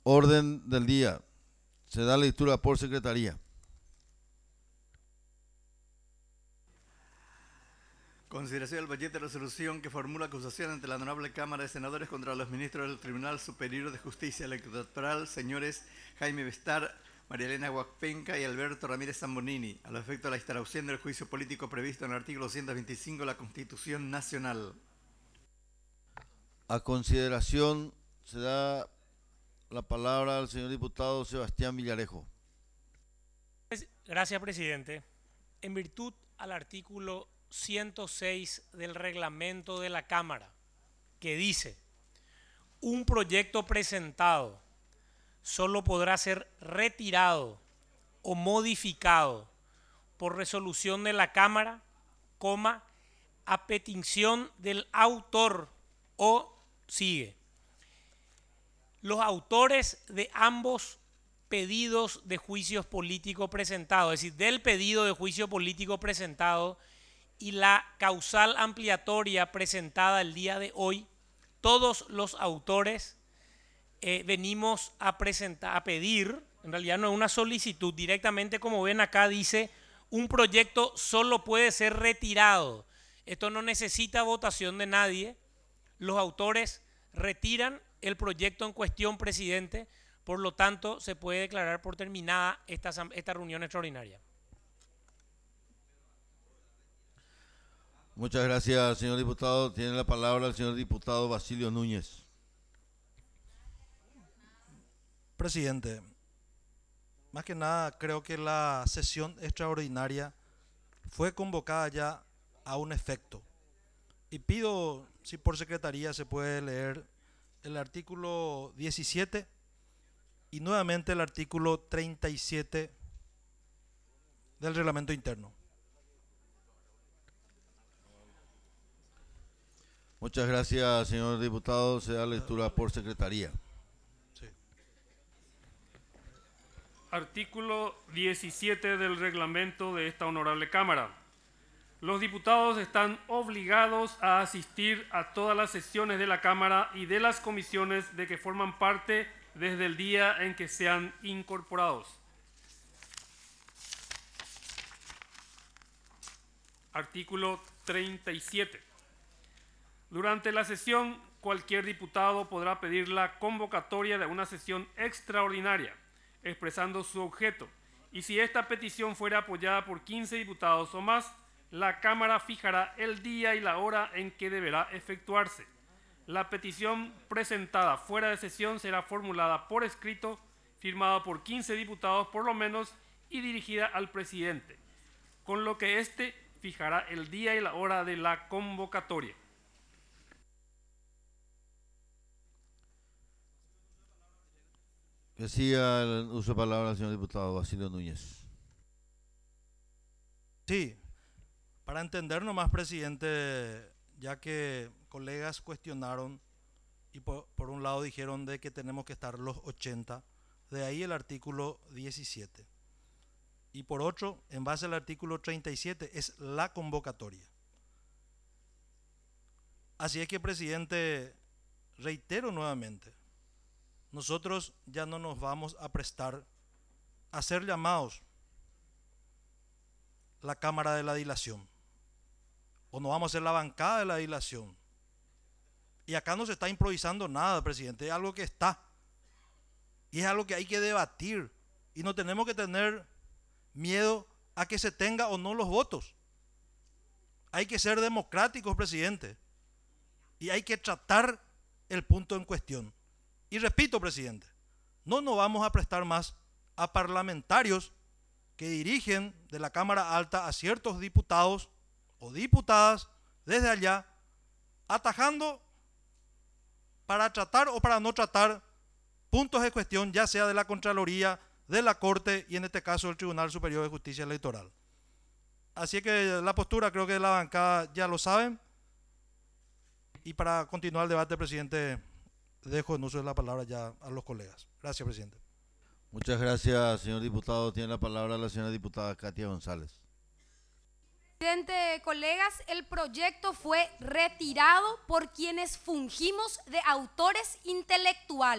Orden del día. Se da lectura por secretaría. Consideración del proyecto de resolución que formula acusación ante la Honorable Cámara de Senadores contra los ministros del Tribunal Superior de Justicia Electoral, señores Jaime Bestar, María Elena Huacpenca y Alberto Ramírez Zambonini, a los efectos de la instauración del juicio político previsto en el artículo 125 de la Constitución Nacional. A consideración se da la palabra al señor diputado Sebastián Villarejo. Gracias, presidente. En virtud al artículo 106 del reglamento de la Cámara, que dice: un proyecto presentado solo podrá ser retirado o modificado por resolución de la Cámara, a petición del autor o sigue. Los autores de ambos pedidos de juicios políticos presentados, es decir, del pedido de juicio político presentado y la causal ampliatoria presentada el día de hoy, todos los autores venimos a pedir, en realidad no es una solicitud, directamente como ven acá dice, un proyecto solo puede ser retirado. Esto no necesita votación de nadie. Los autores retiran el proyecto en cuestión, presidente, por lo tanto se puede declarar por terminada esta reunión extraordinaria. Muchas gracias, señor diputado. Tiene la palabra el señor diputado Basilio Núñez. Presidente, más que nada creo que la sesión extraordinaria fue convocada ya a un efecto. Y pido, si por secretaría se puede leer el artículo 17 y nuevamente el artículo 37 del reglamento interno. Muchas gracias, señor diputado. Se da lectura por secretaría. Sí. Artículo 17 del reglamento de esta honorable Cámara. Los diputados están obligados a asistir a todas las sesiones de la Cámara y de las comisiones de que forman parte desde el día en que sean incorporados. Artículo 37. Durante la sesión, cualquier diputado podrá pedir la convocatoria de una sesión extraordinaria, expresando su objeto, y si esta petición fuera apoyada por 15 diputados o más, la Cámara fijará el día y la hora en que deberá efectuarse. La petición presentada fuera de sesión será formulada por escrito, firmada por 15 diputados por lo menos y dirigida al presidente, con lo que éste fijará el día y la hora de la convocatoria. Que siga el uso de palabra al señor diputado Basilio Núñez. Sí, para entender nomás, presidente, ya que colegas cuestionaron y por un lado dijeron de que tenemos que estar los 80, de ahí el artículo 17. Y por otro, en base al artículo 37, es la convocatoria. Así es que, presidente, reitero nuevamente, nosotros ya no nos vamos a prestar a ser llamados la Cámara de la Dilación, o no vamos a ser la bancada de la dilación. Y acá no se está improvisando nada, presidente, es algo que está. Y es algo que hay que debatir. Y no tenemos que tener miedo a que se tenga o no los votos. Hay que ser democráticos, presidente. Y hay que tratar el punto en cuestión. Y repito, presidente, no nos vamos a prestar más a parlamentarios que dirigen de la Cámara Alta a ciertos diputados o diputadas desde allá, atajando para tratar o para no tratar puntos de cuestión, ya sea de la Contraloría, de la Corte y en este caso del Tribunal Superior de Justicia Electoral. Así que la postura creo que de la bancada ya lo saben. Y para continuar el debate, presidente, dejo en uso de la palabra ya a los colegas. Gracias, presidente. Muchas gracias, señor diputado. Tiene la palabra la señora diputada Katia González. Presidente, colegas, el proyecto fue retirado por quienes fungimos de autores intelectuales.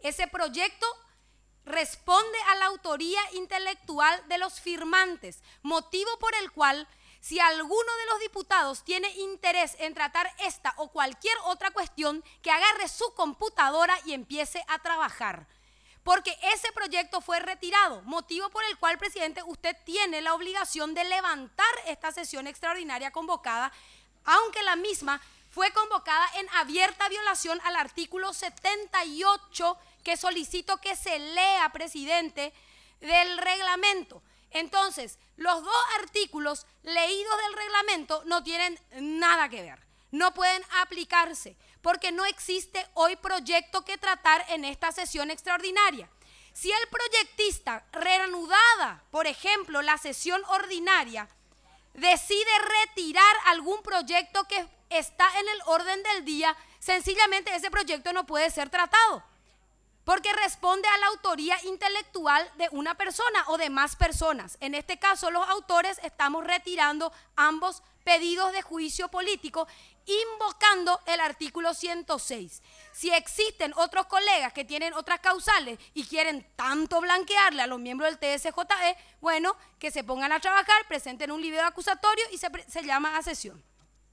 Ese proyecto responde a la autoría intelectual de los firmantes, motivo por el cual, si alguno de los diputados tiene interés en tratar esta o cualquier otra cuestión, que agarre su computadora y empiece a trabajar. Porque ese proyecto fue retirado, motivo por el cual, presidente, usted tiene la obligación de levantar esta sesión extraordinaria convocada, aunque la misma fue convocada en abierta violación al artículo 78, que solicito que se lea, presidente, del reglamento. Entonces, los dos artículos leídos del reglamento no tienen nada que ver, no pueden aplicarse, porque no existe hoy proyecto que tratar en esta sesión extraordinaria. Si el proyectista, reanudada, por ejemplo, la sesión ordinaria, decide retirar algún proyecto que está en el orden del día, sencillamente ese proyecto no puede ser tratado, porque responde a la autoría intelectual de una persona o de más personas. En este caso, los autores estamos retirando ambos pedidos de juicio político, invocando el artículo 106. Si existen otros colegas que tienen otras causales y quieren tanto blanquearle a los miembros del TSJE, bueno, que se pongan a trabajar, presenten un libro acusatorio y se llama a sesión.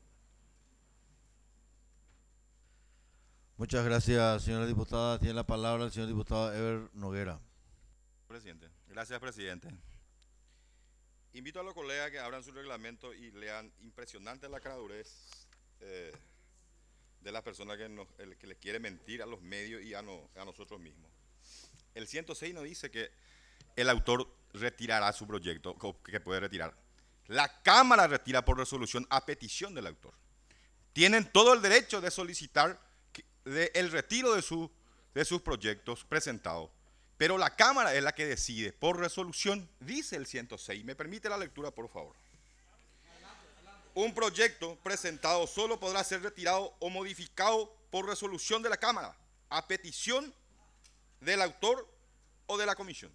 Muchas gracias, señora diputada. Tiene la palabra el señor diputado Ever Noguera. Presidente. Gracias, presidente. Invito a los colegas que abran su reglamento y lean impresionante la caradurez de las personas que les quiere mentir a los medios y a nosotros mismos. El 106 nos dice que el autor retirará su proyecto, que puede retirar. La Cámara retira por resolución a petición del autor. Tienen todo el derecho de solicitar el retiro de sus proyectos presentados, pero la Cámara es la que decide por resolución, dice el 106. ¿Me permite la lectura, por favor? Un proyecto presentado solo podrá ser retirado o modificado por resolución de la Cámara, a petición del autor o de la comisión.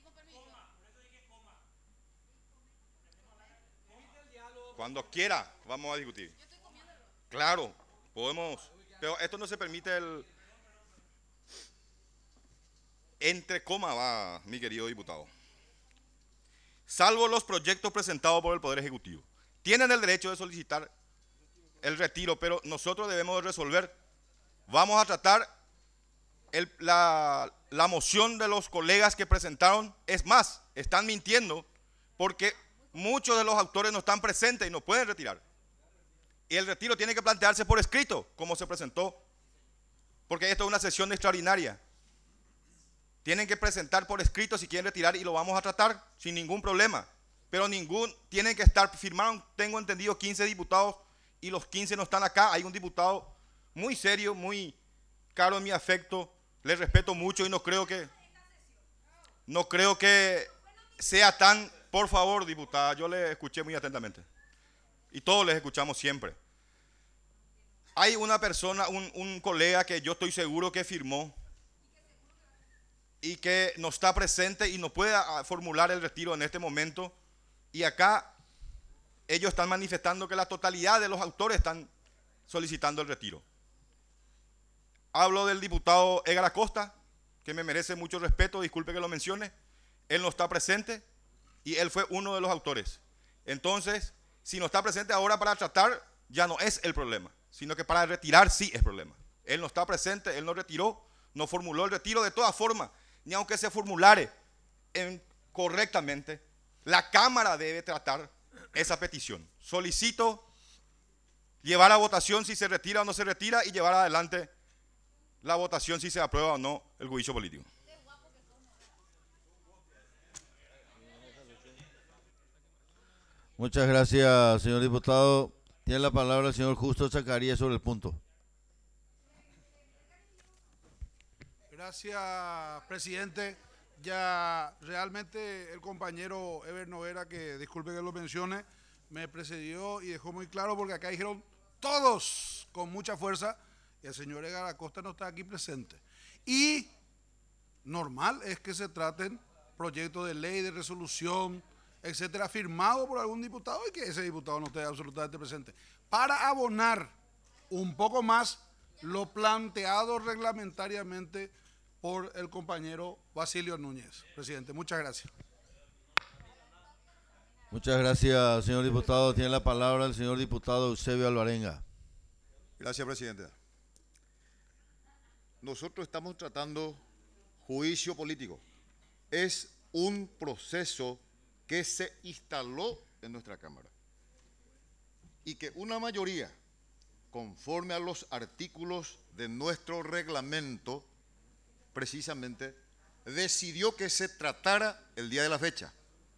Cuando quiera, vamos a discutir. Claro, podemos, pero esto no se permite entre coma va, mi querido diputado. Salvo los proyectos presentados por el Poder Ejecutivo. Tienen el derecho de solicitar el retiro, pero nosotros debemos resolver. Vamos a tratar la moción de los colegas que presentaron. Es más, están mintiendo porque muchos de los autores no están presentes y no pueden retirar. Y el retiro tiene que plantearse por escrito, como se presentó, porque esto es una sesión extraordinaria. Tienen que presentar por escrito si quieren retirar y lo vamos a tratar sin ningún problema. Pero tienen que estar, firmaron, tengo entendido, 15 diputados y los 15 no están acá. Hay un diputado muy serio, muy caro en mi afecto, le respeto mucho y no creo que sea tan, por favor, diputada, yo le escuché muy atentamente. Y todos les escuchamos siempre. Hay una persona, un colega que yo estoy seguro que firmó y que no está presente y no puede formular el retiro en este momento. Y acá ellos están manifestando que la totalidad de los autores están solicitando el retiro. Hablo del diputado Edgar Acosta, que me merece mucho respeto, disculpe que lo mencione. Él no está presente y él fue uno de los autores. Entonces, si no está presente ahora para tratar, ya no es el problema, sino que para retirar sí es problema. Él no está presente, él no retiró, no formuló el retiro. De todas formas, ni aunque se formulare correctamente, la Cámara debe tratar esa petición. Solicito llevar a votación si se retira o no se retira y llevar adelante la votación si se aprueba o no el juicio político. Muchas gracias, señor diputado. Tiene la palabra el señor Justo Zacarías sobre el punto. Gracias, presidente. Ya realmente el compañero Ever Noguera, que disculpe que lo mencione, me precedió y dejó muy claro, porque acá dijeron todos con mucha fuerza y el señor Edgar Acosta no está aquí presente. Y normal es que se traten proyectos de ley, de resolución, etcétera, firmado por algún diputado y que ese diputado no esté absolutamente presente. Para abonar un poco más lo planteado reglamentariamente por el compañero Basilio Núñez. Presidente, muchas gracias. Muchas gracias, señor diputado. Tiene la palabra el señor diputado Eusebio Alvarenga. Gracias, presidente. Nosotros estamos tratando juicio político. Es un proceso que se instaló en nuestra Cámara y que una mayoría, conforme a los artículos de nuestro reglamento, precisamente decidió que se tratara el día de la fecha.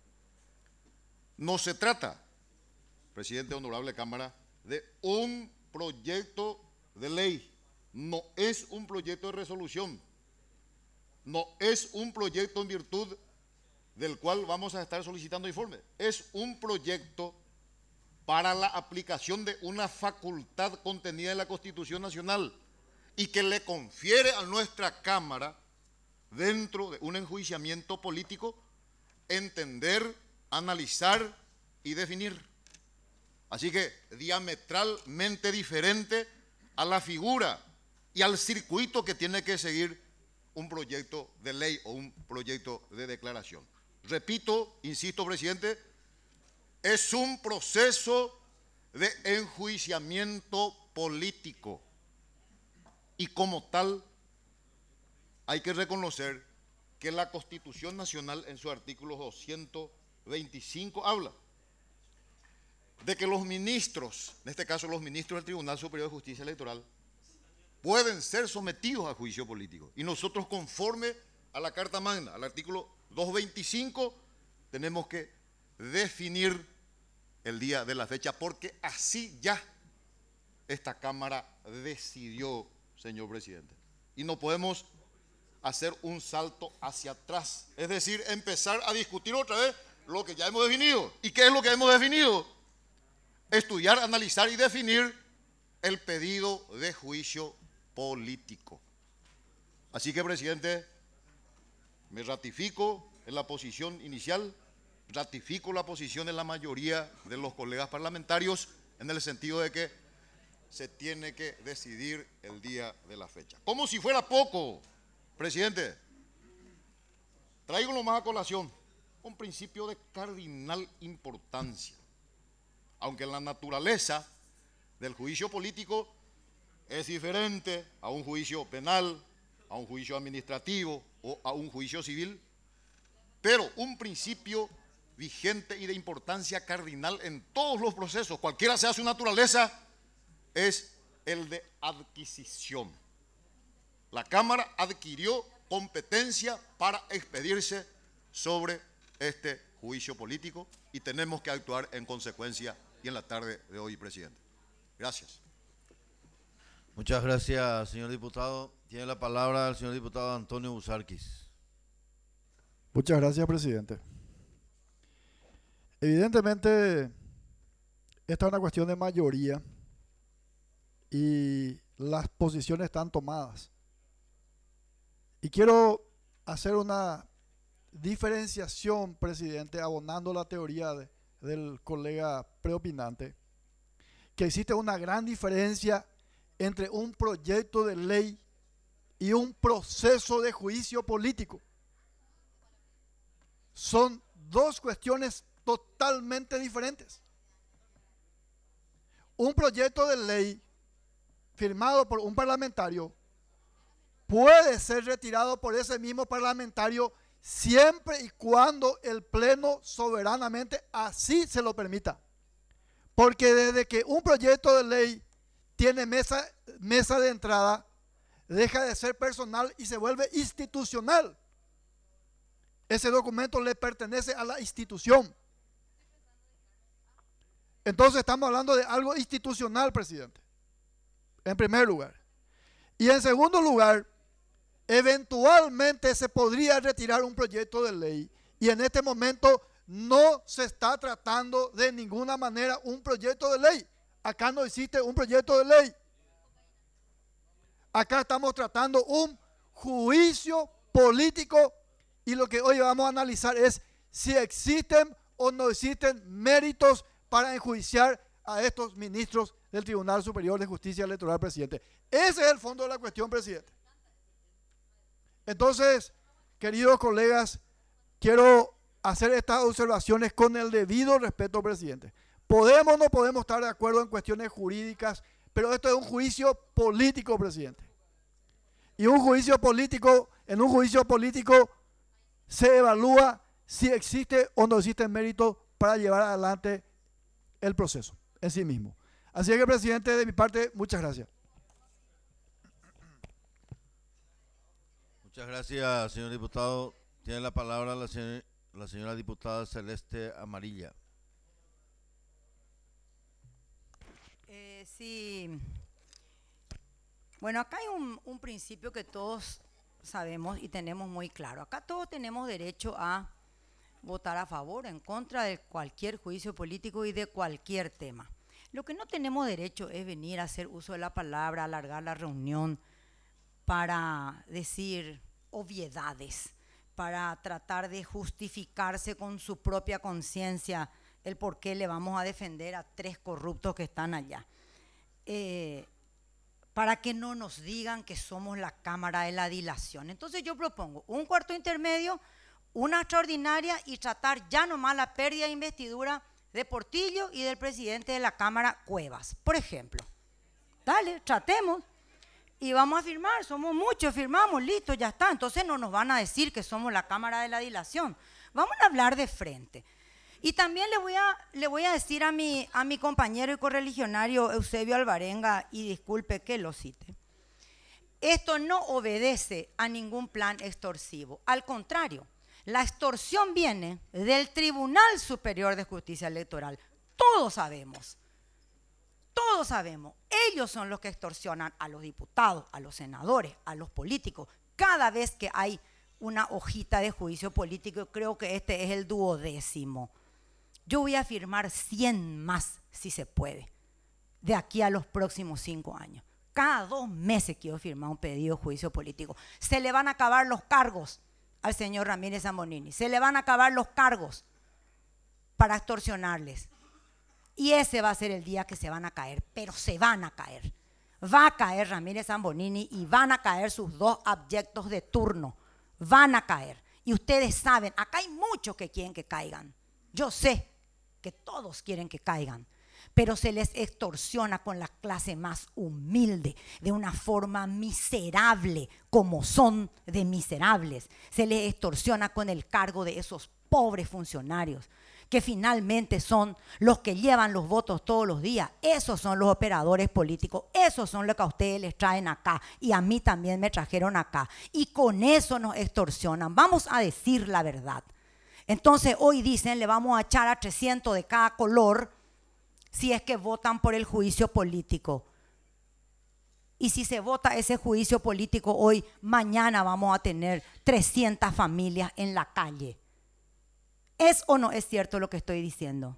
No se trata, presidente, honorable Cámara, de un proyecto de ley, no es un proyecto de resolución, no es un proyecto en virtud del cual vamos a estar solicitando informe, es un proyecto para la aplicación de una facultad contenida en la Constitución Nacional y que le confiere a nuestra Cámara, dentro de un enjuiciamiento político, entender, analizar y definir. Así que diametralmente diferente a la figura y al circuito que tiene que seguir un proyecto de ley o un proyecto de declaración. Repito, insisto, presidente, es un proceso de enjuiciamiento político y como tal hay que reconocer que la Constitución Nacional en su artículo 225 habla de que los ministros, en este caso los ministros del Tribunal Superior de Justicia Electoral, pueden ser sometidos a juicio político. Y nosotros, conforme a la Carta Magna, al artículo 225, tenemos que definir el día de la fecha, porque así ya esta Cámara decidió, señor presidente. Y no podemos hacer un salto hacia atrás, es decir, empezar a discutir otra vez lo que ya hemos definido. ¿Y qué es lo que hemos definido? Estudiar, analizar y definir el pedido de juicio político. Así que, presidente, me ratifico en la posición inicial, ratifico la posición de la mayoría de los colegas parlamentarios en el sentido de que se tiene que decidir el día de la fecha. Como si fuera poco, presidente, traigo lo más a colación, un principio de cardinal importancia. Aunque la naturaleza del juicio político es diferente a un juicio penal, a un juicio administrativo o a un juicio civil, pero un principio vigente y de importancia cardinal en todos los procesos, cualquiera sea su naturaleza, es el de adquisición. La Cámara adquirió competencia para expedirse sobre este juicio político y tenemos que actuar en consecuencia y en la tarde de hoy, presidente. Gracias. Muchas gracias, señor diputado. Tiene la palabra el señor diputado Antonio Busarquis. Muchas gracias, presidente. Evidentemente, esta es una cuestión de mayoría y las posiciones están tomadas. Y quiero hacer una diferenciación, presidente, abonando la teoría del colega preopinante, que existe una gran diferencia entre un proyecto de ley y un proceso de juicio político. Son dos cuestiones totalmente diferentes. Un proyecto de ley firmado por un parlamentario puede ser retirado por ese mismo parlamentario siempre y cuando el Pleno soberanamente así se lo permita. Porque desde que un proyecto de ley tiene mesa de entrada, deja de ser personal y se vuelve institucional. Ese documento le pertenece a la institución. Entonces estamos hablando de algo institucional, presidente, en primer lugar. Y en segundo lugar, eventualmente se podría retirar un proyecto de ley y en este momento no se está tratando de ninguna manera un proyecto de ley. Acá no existe un proyecto de ley. Acá estamos tratando un juicio político y lo que hoy vamos a analizar es si existen o no existen méritos para enjuiciar a estos ministros del Tribunal Superior de Justicia Electoral, presidente. Ese es el fondo de la cuestión, presidente. Entonces, queridos colegas, quiero hacer estas observaciones con el debido respeto, presidente. Podemos o no podemos estar de acuerdo en cuestiones jurídicas, pero esto es un juicio político, presidente. Y en un juicio político se evalúa si existe o no existe mérito para llevar adelante el proceso en sí mismo. Así que, presidente, de mi parte, muchas gracias. Muchas gracias, señor diputado. Tiene la palabra la señora diputada Celeste Amarilla. Sí. Bueno, acá hay un principio que todos sabemos y tenemos muy claro. Acá todos tenemos derecho a votar a favor o en contra de cualquier juicio político y de cualquier tema. Lo que no tenemos derecho es venir a hacer uso de la palabra, alargar la reunión para decir obviedades, para tratar de justificarse con su propia conciencia el por qué le vamos a defender a 3 corruptos que están allá. Para que no nos digan que somos la Cámara de la Dilación. Entonces yo propongo un cuarto intermedio, una extraordinaria y tratar ya nomás la pérdida de investidura de Portillo y del presidente de la Cámara, Cuevas, por ejemplo. Dale, tratemos y vamos a firmar, somos muchos, firmamos, listo, ya está. Entonces no nos van a decir que somos la Cámara de la Dilación. Vamos a hablar de frente. Y también le voy a decir a mi compañero y correligionario Eusebio Alvarenga, y disculpe que lo cite, esto no obedece a ningún plan extorsivo. Al contrario, la extorsión viene del Tribunal Superior de Justicia Electoral. Todos sabemos, ellos son los que extorsionan a los diputados, a los senadores, a los políticos. Cada vez que hay una hojita de juicio político, creo que este es el 12º. Yo voy a firmar 100 más, si se puede, de aquí a los próximos 5 años. Cada 2 meses quiero firmar un pedido de juicio político. Se le van a acabar los cargos al señor Ramírez Zambonini. Se le van a acabar los cargos para extorsionarles. Y ese va a ser el día que se van a caer, pero se van a caer. Va a caer Ramírez Zambonini y van a caer sus 2 abyectos de turno. Van a caer. Y ustedes saben, acá hay muchos que quieren que caigan. Yo sé que todos quieren que caigan, pero se les extorsiona con la clase más humilde, de una forma miserable, como son de miserables. Se les extorsiona con el cargo de esos pobres funcionarios, que finalmente son los que llevan los votos todos los días. Esos son los operadores políticos, esos son los que a ustedes les traen acá, y a mí también me trajeron acá, y con eso nos extorsionan. Vamos a decir la verdad. Entonces hoy dicen, le vamos a echar a 300 de cada color si es que votan por el juicio político. Y si se vota ese juicio político hoy, mañana vamos a tener 300 familias en la calle. ¿Es o no es cierto lo que estoy diciendo?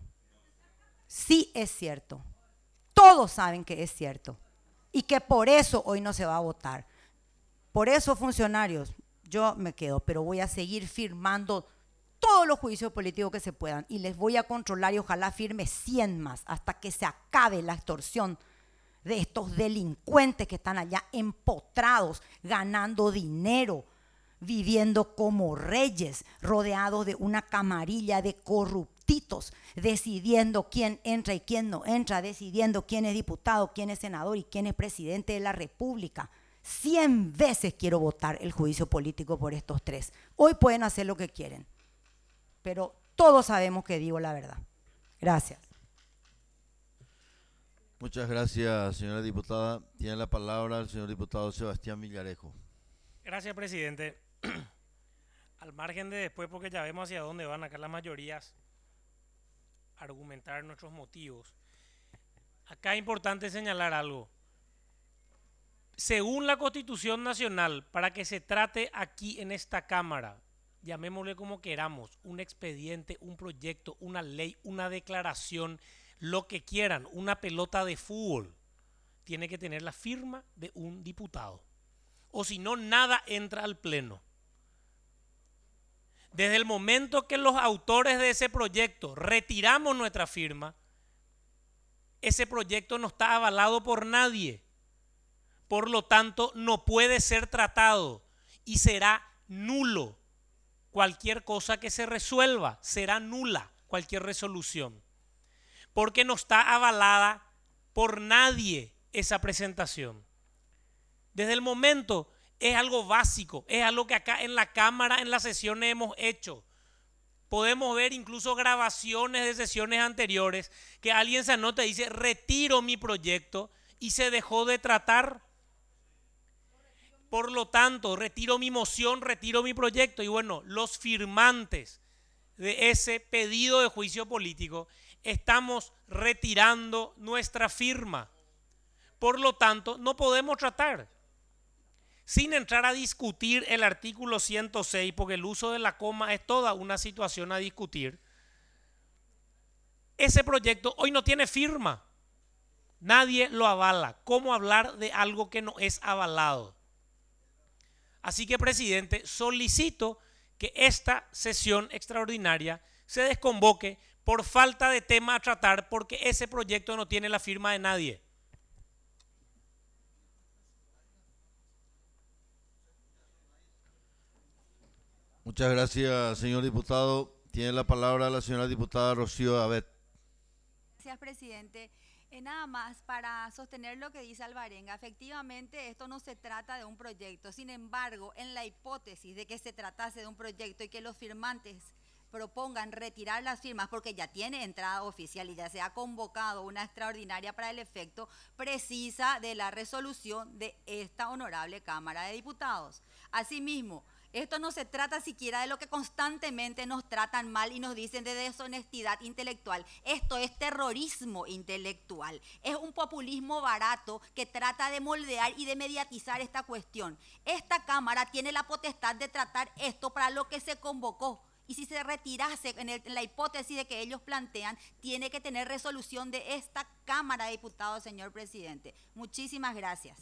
Sí es cierto. Todos saben que es cierto. Y que por eso hoy no se va a votar. Por eso, funcionarios, yo me quedo, pero voy a seguir firmando todos los juicios políticos que se puedan y les voy a controlar y ojalá firme 100 más hasta que se acabe la extorsión de estos delincuentes que están allá empotrados, ganando dinero, viviendo como reyes, rodeados de una camarilla de corruptitos, decidiendo quién entra y quién no entra, decidiendo quién es diputado, quién es senador y quién es presidente de la República. 100 veces quiero votar el juicio político por estos 3. Hoy pueden hacer lo que quieren, pero todos sabemos que digo la verdad. Gracias. Muchas gracias, señora diputada. Tiene la palabra el señor diputado Sebastián Villarejo. Gracias, presidente. Al margen de después, porque ya vemos hacia dónde van acá las mayorías, argumentar nuestros motivos. Acá es importante señalar algo. Según la Constitución Nacional, para que se trate aquí en esta Cámara, llamémosle como queramos, un expediente, un proyecto, una ley, una declaración, lo que quieran, una pelota de fútbol, tiene que tener la firma de un diputado. O si no, nada entra al Pleno. Desde el momento que los autores de ese proyecto retiramos nuestra firma, ese proyecto no está avalado por nadie. Por lo tanto, no puede ser tratado. y será nulo cualquier cosa que se resuelva, será nula cualquier resolución, porque no está avalada por nadie esa presentación. Desde el momento es algo básico, es algo que acá en la Cámara, en las sesiones hemos hecho. Podemos ver incluso grabaciones de sesiones anteriores que alguien se anota y dice, retiro mi proyecto y se dejó de tratar. Por lo tanto, retiro mi moción, retiro mi proyecto. Y bueno, los firmantes de ese pedido de juicio político estamos retirando nuestra firma. Por lo tanto, no podemos tratar. Sin entrar a discutir el artículo 106, porque el uso de la coma es toda una situación a discutir, ese proyecto hoy no tiene firma. Nadie lo avala. ¿Cómo hablar de algo que no es avalado? Así que, presidente, solicito que esta sesión extraordinaria se desconvoque por falta de tema a tratar, porque ese proyecto no tiene la firma de nadie. Muchas gracias, señor diputado. Tiene la palabra la señora diputada Rocío Abet. Gracias, presidente. Nada más para sostener lo que dice Alvarenga. Efectivamente, esto no se trata de un proyecto. Sin embargo, en la hipótesis de que se tratase de un proyecto y que los firmantes propongan retirar las firmas porque ya tiene entrada oficial y ya se ha convocado una extraordinaria para el efecto, precisa de la resolución de esta honorable Cámara de Diputados. Asimismo, esto no se trata siquiera de lo que constantemente nos tratan mal y nos dicen de deshonestidad intelectual. Esto es terrorismo intelectual. Es un populismo barato que trata de moldear y de mediatizar esta cuestión. Esta Cámara tiene la potestad de tratar esto para lo que se convocó. Y si se retirase en la hipótesis de que ellos plantean, tiene que tener resolución de esta Cámara de Diputados, señor presidente. Muchísimas gracias.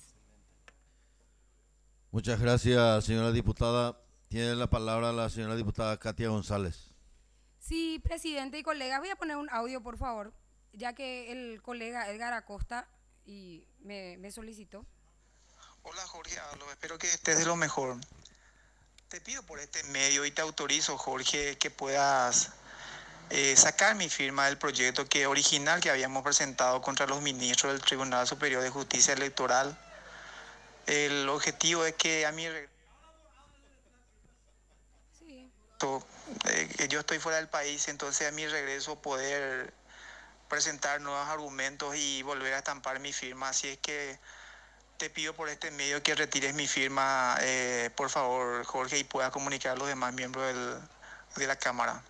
Muchas gracias, señora diputada. Tiene la palabra la señora diputada Katia González. Sí, presidente y colegas, voy a poner un audio, por favor, ya que el colega Edgar Acosta me solicitó. Hola, Jorge Alo, espero que estés de lo mejor. Te pido por este medio y te autorizo, Jorge, que puedas sacar mi firma del proyecto original que habíamos presentado contra los ministros del Tribunal Superior de Justicia Electoral. El objetivo es que a mí yo estoy fuera del país, entonces a mi regreso poder presentar nuevos argumentos y volver a estampar mi firma. Así es que te pido por este medio que retires mi firma, por favor, Jorge, y puedas comunicar a los demás miembros de la Cámara.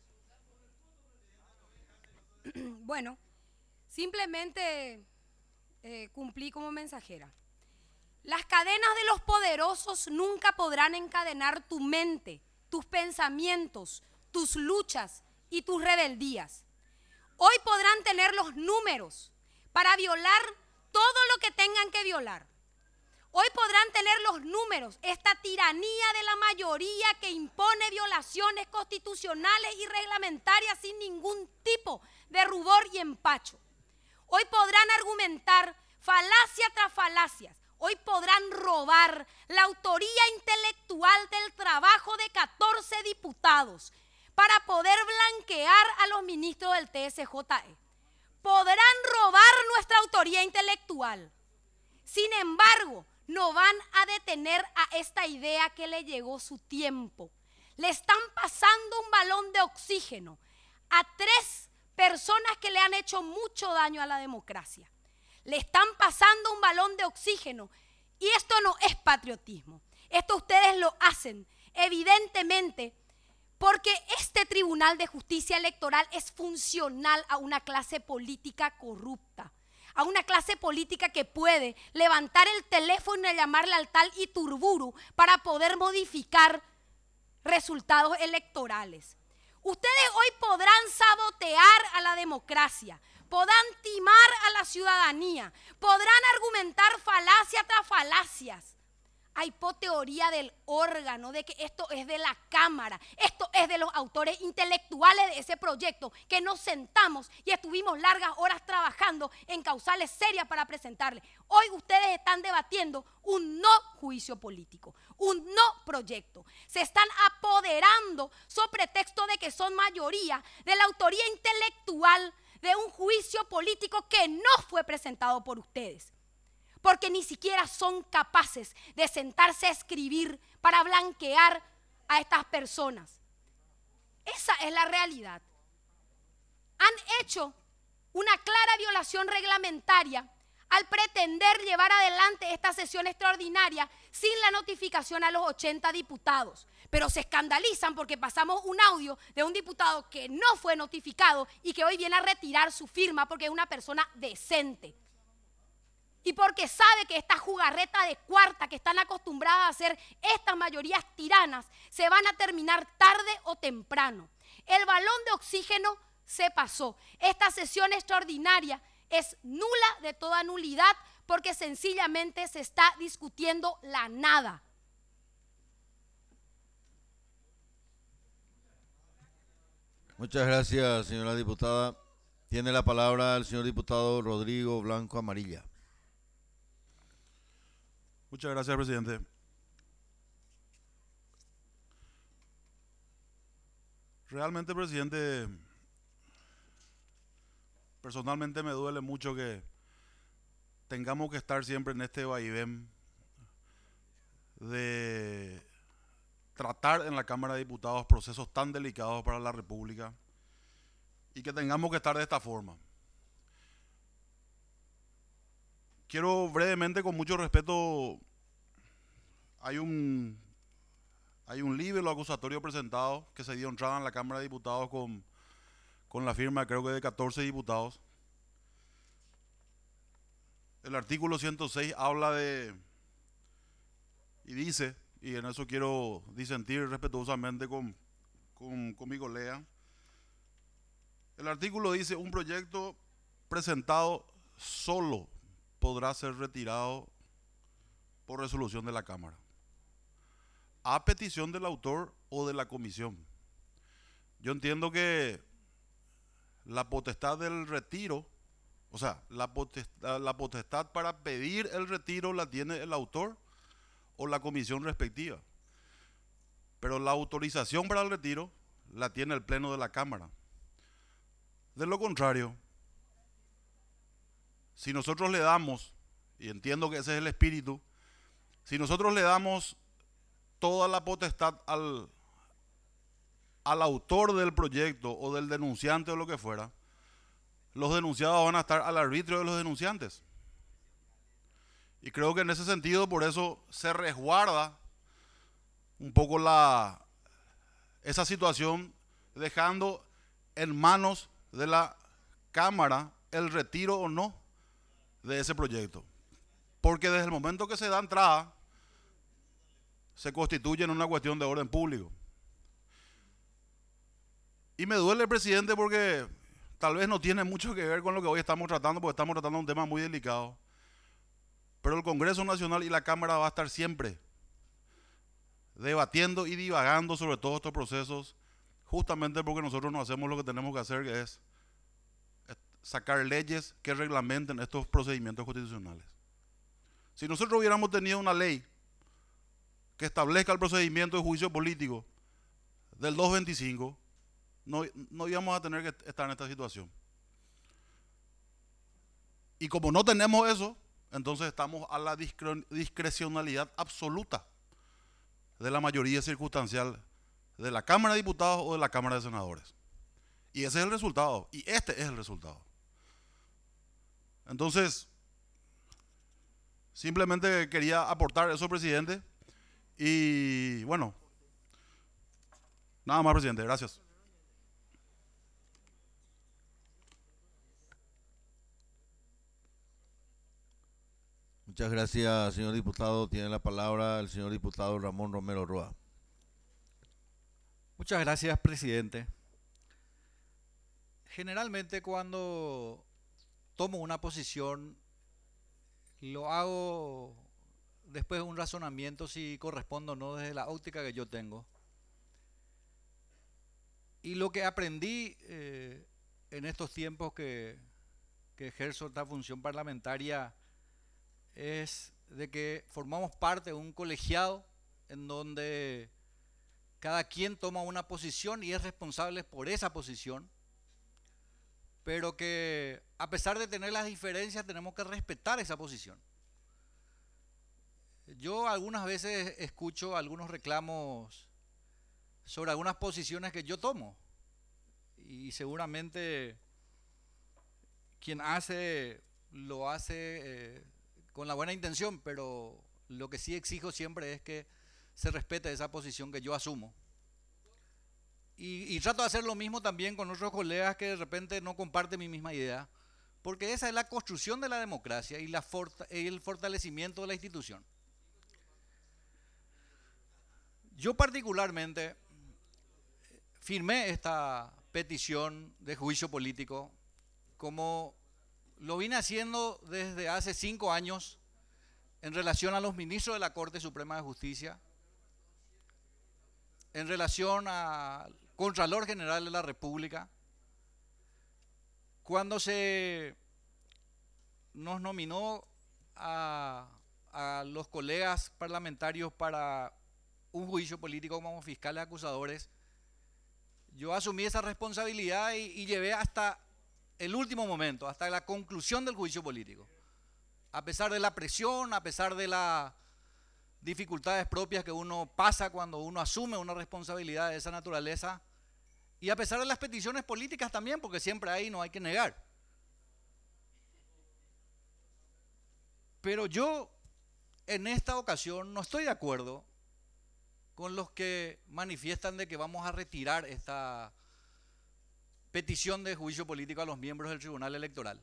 Bueno, simplemente cumplí como mensajera. Las cadenas de los poderosos nunca podrán encadenar tu mente, tus pensamientos, tus luchas y tus rebeldías. Hoy podrán tener los números para violar todo lo que tengan que violar. Hoy podrán tener los números, esta tiranía de la mayoría que impone violaciones constitucionales y reglamentarias sin ningún tipo de rubor y empacho. Hoy podrán argumentar falacia tras falacias. Hoy podrán robar la autoría intelectual del trabajo de 14 diputados para poder blanquear a los ministros del TSJE. Podrán robar nuestra autoría intelectual. Sin embargo, no van a detener a esta idea que le llegó su tiempo. Le están pasando un balón de oxígeno a 3 personas que le han hecho mucho daño a la democracia. Le están pasando un balón de oxígeno y esto no es patriotismo. Esto ustedes lo hacen evidentemente porque este Tribunal de Justicia Electoral es funcional a una clase política corrupta, a una clase política que puede levantar el teléfono y llamarle al tal Iturburu para poder modificar resultados electorales. Ustedes hoy podrán sabotear a la democracia, podrán timar a la ciudadanía, podrán argumentar falacia tras falacias. Hay teoría del órgano, de que esto es de la Cámara, esto es de los autores intelectuales de ese proyecto, que nos sentamos y estuvimos largas horas trabajando en causales serias para presentarle. Hoy ustedes están debatiendo un no juicio político, un no proyecto. Se están apoderando, sobre pretexto de que son mayoría, de la autoría intelectual de un juicio político que no fue presentado por ustedes. Porque ni siquiera son capaces de sentarse a escribir para blanquear a estas personas. Esa es la realidad. Han hecho una clara violación reglamentaria al pretender llevar adelante esta sesión extraordinaria sin la notificación a los 80 diputados. Pero se escandalizan porque pasamos un audio de un diputado que no fue notificado y que hoy viene a retirar su firma porque es una persona decente. Y porque sabe que esta jugarreta de cuarta que están acostumbradas a hacer estas mayorías tiranas se van a terminar tarde o temprano. El balón de oxígeno se pasó. Esta sesión extraordinaria es nula de toda nulidad porque sencillamente se está discutiendo la nada. Muchas gracias, señora diputada. Tiene la palabra el señor diputado Rodrigo Blanco Amarilla. Muchas gracias, presidente. Realmente, presidente, personalmente me duele mucho que tengamos que estar siempre en este vaivén de tratar en la Cámara de Diputados procesos tan delicados para la República y que tengamos que estar de esta forma. Quiero brevemente, con mucho respeto, hay un libelo acusatorio presentado que se dio entrada en la Cámara de Diputados con la firma, creo que de 14 diputados. El artículo 106 habla y dice, y en eso quiero disentir respetuosamente con mi colega, el artículo dice: un proyecto presentado solo podrá ser retirado por resolución de la Cámara, a petición del autor o de la comisión. Yo entiendo que la potestad del retiro, o sea, la potestad para pedir el retiro la tiene el autor o la comisión respectiva, pero la autorización para el retiro la tiene el Pleno de la Cámara. De lo contrario, si nosotros le damos, y entiendo que ese es el espíritu, si nosotros le damos toda la potestad al autor del proyecto o del denunciante o lo que fuera, los denunciados van a estar al arbitrio de los denunciantes. Y creo que en ese sentido, por eso se resguarda un poco esa situación, dejando en manos de la Cámara el retiro o no de ese proyecto. Porque desde el momento que se da entrada, se constituye en una cuestión de orden público. Y me duele, presidente, porque tal vez no tiene mucho que ver con lo que hoy estamos tratando, porque estamos tratando un tema muy delicado. Pero el Congreso Nacional y la Cámara va a estar siempre debatiendo y divagando sobre todos estos procesos, justamente porque nosotros no hacemos lo que tenemos que hacer, que es sacar leyes que reglamenten estos procedimientos constitucionales. Si nosotros hubiéramos tenido una ley que establezca el procedimiento de juicio político del 225, no íbamos a tener que estar en esta situación. Y como no tenemos eso, entonces estamos a la discrecionalidad absoluta de la mayoría circunstancial de la Cámara de Diputados o de la Cámara de Senadores. Y ese es el resultado, y este es el resultado. Entonces, simplemente quería aportar eso, presidente. Y bueno, nada más, presidente. Gracias. Muchas gracias, señor diputado. Tiene la palabra el señor diputado Ramón Romero Roa. Muchas gracias, presidente. Generalmente cuando tomo una posición lo hago después un razonamiento si corresponde o no desde la óptica que yo tengo. Y lo que aprendí en estos tiempos que ejerzo esta función parlamentaria es de que formamos parte de un colegiado en donde cada quien toma una posición y es responsable por esa posición, pero que a pesar de tener las diferencias tenemos que respetar esa posición. Yo algunas veces escucho algunos reclamos sobre algunas posiciones que yo tomo y seguramente quien lo hace con la buena intención, pero lo que sí exijo siempre es que se respete esa posición que yo asumo. Y trato de hacer lo mismo también con otros colegas que de repente no comparten mi misma idea, porque esa es la construcción de la democracia y el fortalecimiento de la institución. Yo particularmente firmé esta petición de juicio político como lo vine haciendo desde hace 5 años en relación a los ministros de la Corte Suprema de Justicia, en relación al Contralor General de la República, cuando se nos nominó a los colegas parlamentarios para un juicio político como fiscales acusadores, yo asumí esa responsabilidad y llevé hasta el último momento, hasta la conclusión del juicio político. A pesar de la presión, a pesar de las dificultades propias que uno pasa cuando uno asume una responsabilidad de esa naturaleza, y a pesar de las peticiones políticas también, porque siempre hay, no hay que negar. Pero yo en esta ocasión no estoy de acuerdo con los que manifiestan de que vamos a retirar esta petición de juicio político a los miembros del Tribunal Electoral.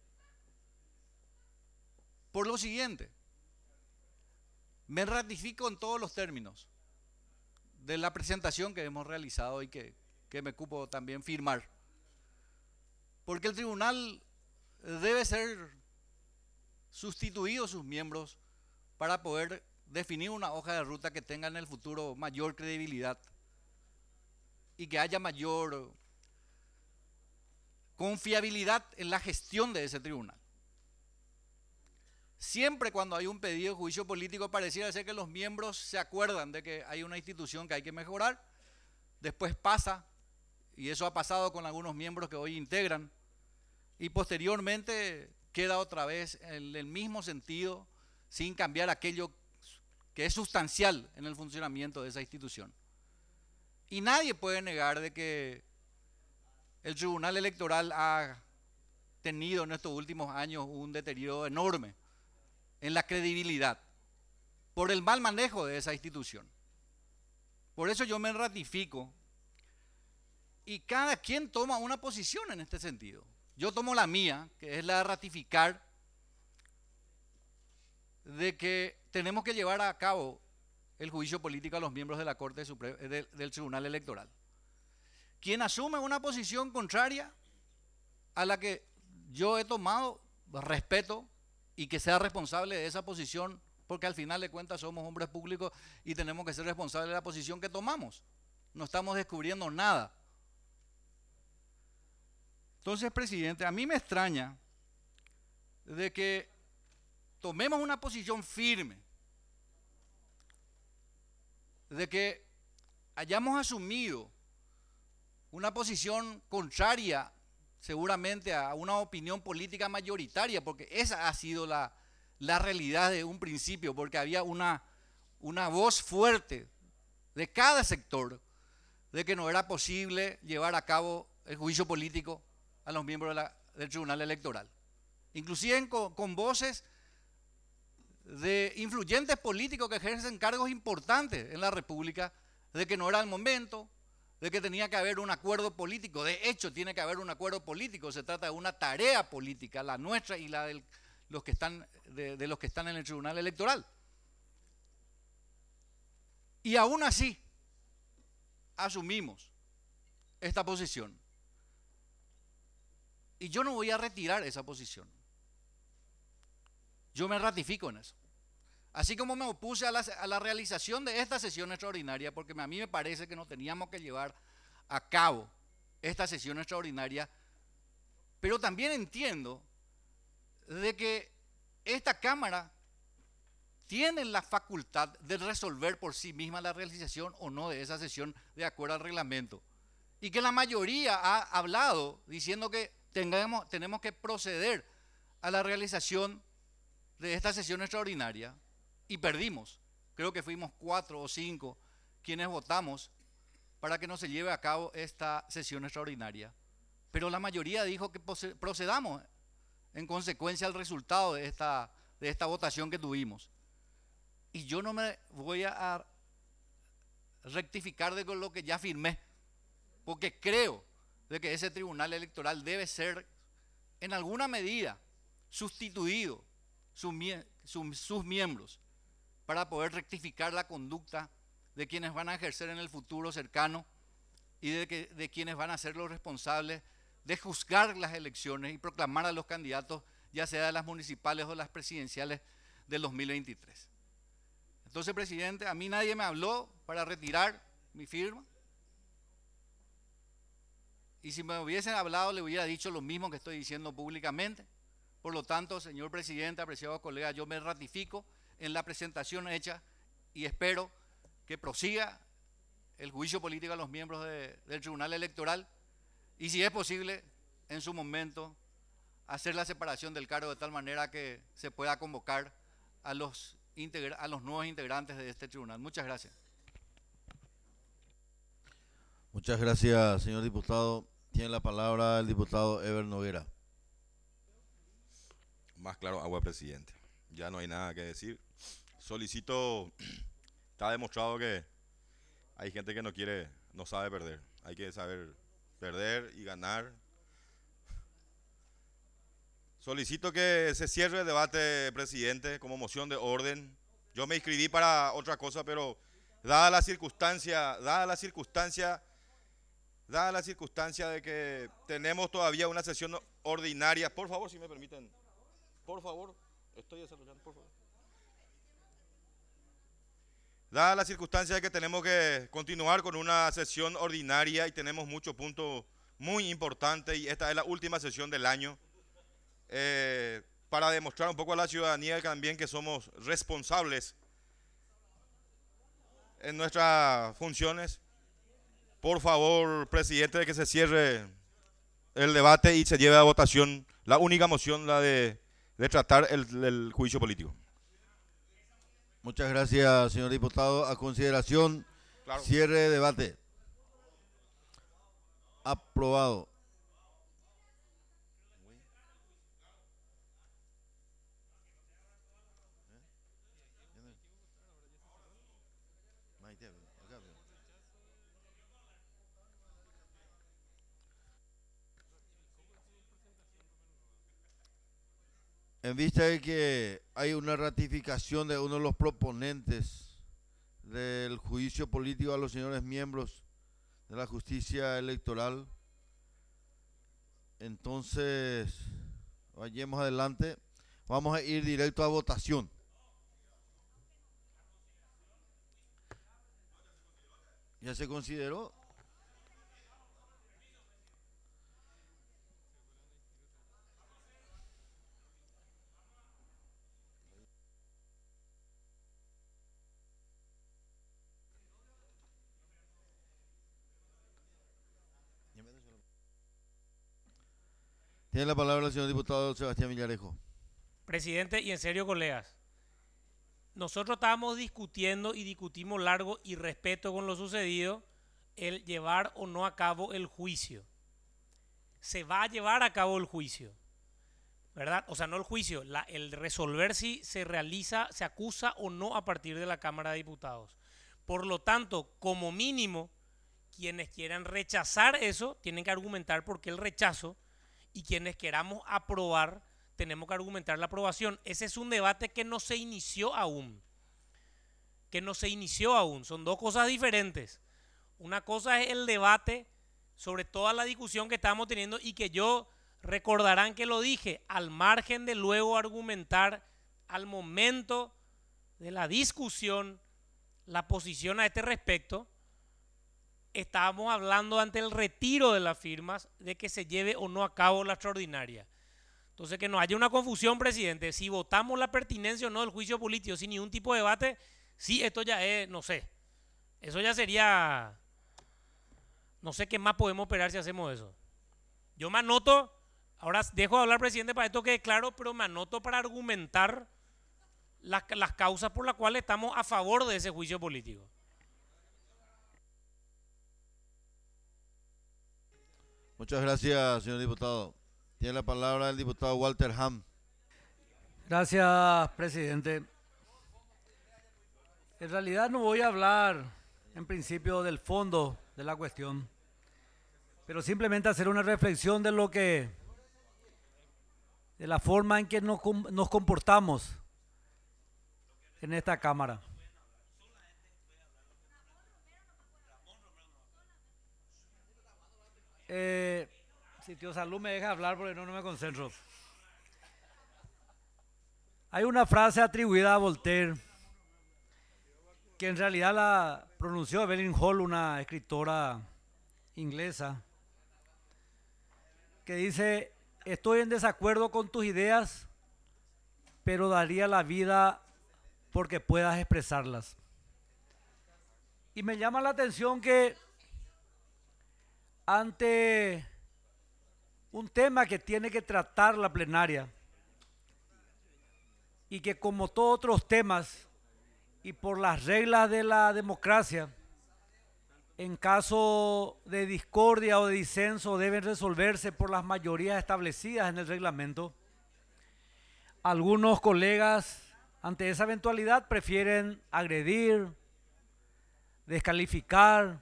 Por lo siguiente, me ratifico en todos los términos de la presentación que hemos realizado y que me cupo también firmar. Porque el tribunal debe ser sustituido sus miembros para poder definir una hoja de ruta que tenga en el futuro mayor credibilidad y que haya mayor confiabilidad en la gestión de ese tribunal. Siempre cuando hay un pedido de juicio político pareciera ser que los miembros se acuerdan de que hay una institución que hay que mejorar, después pasa, y eso ha pasado con algunos miembros que hoy integran, y posteriormente queda otra vez en el mismo sentido, sin cambiar aquello que es sustancial en el funcionamiento de esa institución. Y nadie puede negar de que el Tribunal Electoral ha tenido en estos últimos años un deterioro enorme en la credibilidad por el mal manejo de esa institución. Por eso yo me ratifico y cada quien toma una posición en este sentido. Yo tomo la mía, que es la de ratificar de que tenemos que llevar a cabo el juicio político a los miembros de la Corte del Tribunal Electoral. Quien asume una posición contraria a la que yo he tomado, respeto y que sea responsable de esa posición, porque al final de cuentas somos hombres públicos y tenemos que ser responsables de la posición que tomamos. No estamos descubriendo nada. Entonces, presidente, a mí me extraña de que tomemos una posición firme, de que hayamos asumido una posición contraria seguramente a una opinión política mayoritaria, porque esa ha sido la realidad de un principio, porque había una voz fuerte de cada sector de que no era posible llevar a cabo el juicio político a los miembros del Tribunal Electoral. Inclusive con voces de influyentes políticos que ejercen cargos importantes en la República, de que no era el momento, de que tenía que haber un acuerdo político. De hecho, tiene que haber un acuerdo político. Se trata de una tarea política, la nuestra y la de los que están en el Tribunal Electoral. Y aún así, asumimos esta posición. Y yo no voy a retirar esa posición. Yo me ratifico en eso. Así como me opuse a la realización de esta sesión extraordinaria, porque a mí me parece que no teníamos que llevar a cabo esta sesión extraordinaria, pero también entiendo de que esta Cámara tiene la facultad de resolver por sí misma la realización o no de esa sesión de acuerdo al reglamento. Y que la mayoría ha hablado diciendo que tenemos que proceder a la realización de esta sesión extraordinaria y perdimos. Creo que fuimos 4 o 5 quienes votamos para que no se lleve a cabo esta sesión extraordinaria. Pero la mayoría dijo que procedamos en consecuencia al resultado de esta votación que tuvimos. Y yo no me voy a rectificar de lo que ya firmé, porque creo de que ese tribunal electoral debe ser en alguna medida sustituido sus miembros para poder rectificar la conducta de quienes van a ejercer en el futuro cercano y de quienes van a ser los responsables de juzgar las elecciones y proclamar a los candidatos, ya sea de las municipales o las presidenciales del 2023. Entonces, presidente, a mí nadie me habló para retirar mi firma. Y si me hubiesen hablado, le hubiera dicho lo mismo que estoy diciendo públicamente. Por lo tanto, señor presidente, apreciados colegas, yo me ratifico en la presentación hecha y espero que prosiga el juicio político a los miembros del Tribunal Electoral y, si es posible, en su momento, hacer la separación del cargo de tal manera que se pueda convocar a los nuevos integrantes de este tribunal. Muchas gracias. Muchas gracias, señor diputado. Tiene la palabra el diputado Ever Noguera. Más claro, agua, presidente. Ya no hay nada que decir. Solicito, está demostrado que hay gente que no sabe perder. Hay que saber perder y ganar. Solicito que se cierre el debate, presidente, como moción de orden. Yo me inscribí para otra cosa, pero dada la circunstancia de que tenemos todavía una sesión ordinaria, por favor, si me permiten, por favor, estoy desarrollando, por favor. Dada la circunstancia de que tenemos que continuar con una sesión ordinaria y tenemos muchos puntos muy importantes y esta es la última sesión del año, para demostrar un poco a la ciudadanía también que somos responsables en nuestras funciones. Por favor, presidente, de que se cierre el debate y se lleve a votación la única moción, la de tratar el juicio político. Muchas gracias, señor diputado. A consideración, claro. Cierre de debate. Aprobado. En vista de que hay una ratificación de uno de los proponentes del juicio político a los señores miembros de la justicia electoral, entonces vayamos adelante. Vamos a ir directo a votación. ¿Ya se consideró? Tiene la palabra el señor diputado Sebastián Villarejo. Presidente, y en serio, colegas, nosotros estábamos discutiendo y discutimos largo y respeto con lo sucedido, el llevar o no a cabo el juicio. Se va a llevar a cabo el juicio, ¿verdad? O sea, no el juicio, el resolver si se realiza, se acusa o no a partir de la Cámara de Diputados. Por lo tanto, como mínimo, quienes quieran rechazar eso, tienen que argumentar por qué el rechazo, y quienes queramos aprobar, tenemos que argumentar la aprobación. Ese es un debate que no se inició aún. Son dos cosas diferentes. Una cosa es el debate sobre toda la discusión que estamos teniendo y que yo, recordarán que lo dije, al margen de luego argumentar al momento de la discusión, la posición a este respecto, estábamos hablando ante el retiro de las firmas de que se lleve o no a cabo la extraordinaria. Entonces, que no haya una confusión, presidente. Si votamos la pertinencia o no del juicio político sin ningún tipo de debate, sí, esto ya es, no sé. Eso ya sería, no sé qué más podemos esperar si hacemos eso. Yo me anoto, ahora dejo de hablar, presidente, para esto quede claro, pero me anoto para argumentar las causas por las cuales estamos a favor de ese juicio político. Muchas gracias, señor diputado. Tiene la palabra el diputado Walter Ham. Gracias, presidente. En realidad no voy a hablar en principio del fondo de la cuestión, pero simplemente hacer una reflexión de de la forma en que nos comportamos en esta Cámara. Si tío Salud me deja hablar porque no me concentro. Hay una frase atribuida a Voltaire que en realidad la pronunció Evelyn Hall, una escritora inglesa, que dice: estoy en desacuerdo con tus ideas, pero daría la vida porque puedas expresarlas. Y me llama la atención que ante un tema que tiene que tratar la plenaria y que, como todos otros temas y por las reglas de la democracia, en caso de discordia o de disenso deben resolverse por las mayorías establecidas en el reglamento, algunos colegas ante esa eventualidad prefieren agredir, descalificar,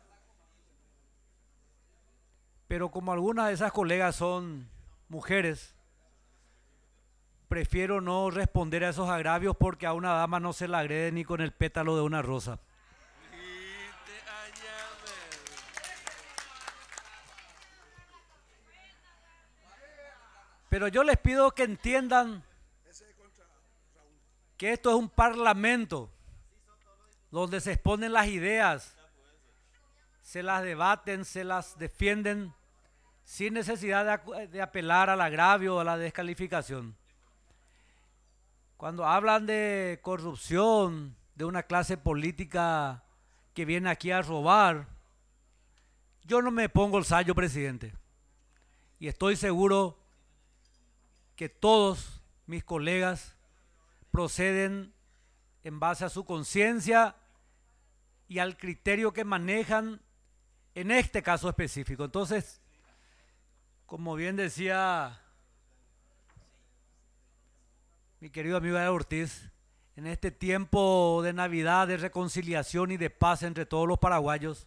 pero como algunas de esas colegas son mujeres, prefiero no responder a esos agravios porque a una dama no se la agrede ni con el pétalo de una rosa. Pero yo les pido que entiendan que esto es un parlamento donde se exponen las ideas, se las debaten, se las defienden sin necesidad de apelar al agravio o a la descalificación. Cuando hablan de corrupción, de una clase política que viene aquí a robar, yo no me pongo el sayo, presidente. Y estoy seguro que todos mis colegas proceden en base a su conciencia y al criterio que manejan en este caso específico. Entonces, como bien decía mi querido amigo Ariel Ortiz, en este tiempo de Navidad, de reconciliación y de paz entre todos los paraguayos,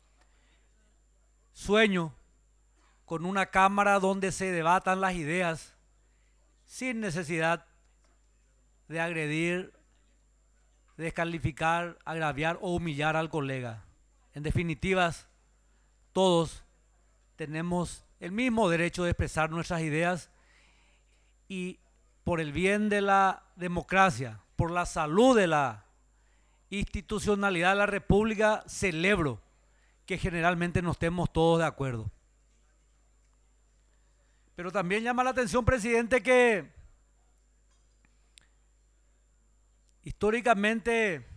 sueño con una Cámara donde se debatan las ideas sin necesidad de agredir, descalificar, agraviar o humillar al colega. En definitivas, todos tenemos el mismo derecho de expresar nuestras ideas y por el bien de la democracia, por la salud de la institucionalidad de la República, celebro que generalmente no estemos todos de acuerdo. Pero también llama la atención, presidente, que históricamente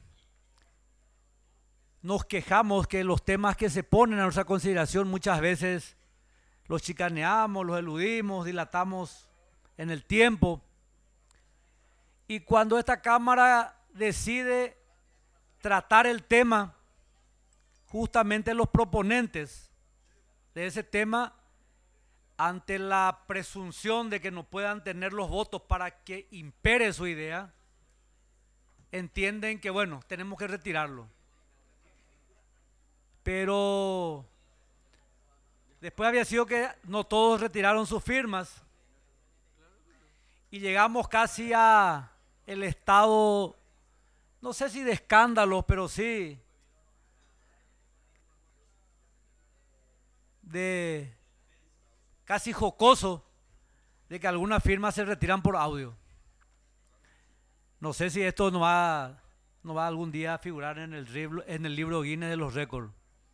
nos quejamos que los temas que se ponen a nuestra consideración muchas veces los chicaneamos, los eludimos, dilatamos en el tiempo. Y cuando esta Cámara decide tratar el tema, justamente los proponentes de ese tema, ante la presunción de que no puedan tener los votos para que impere su idea, entienden que, bueno, tenemos que retirarlo. Pero después había sido que no todos retiraron sus firmas y llegamos casi a el estado, no sé si de escándalo, pero sí de casi jocoso de que algunas firmas se retiran por audio. No sé si esto no va algún día a figurar en el libro Guinness de los récords.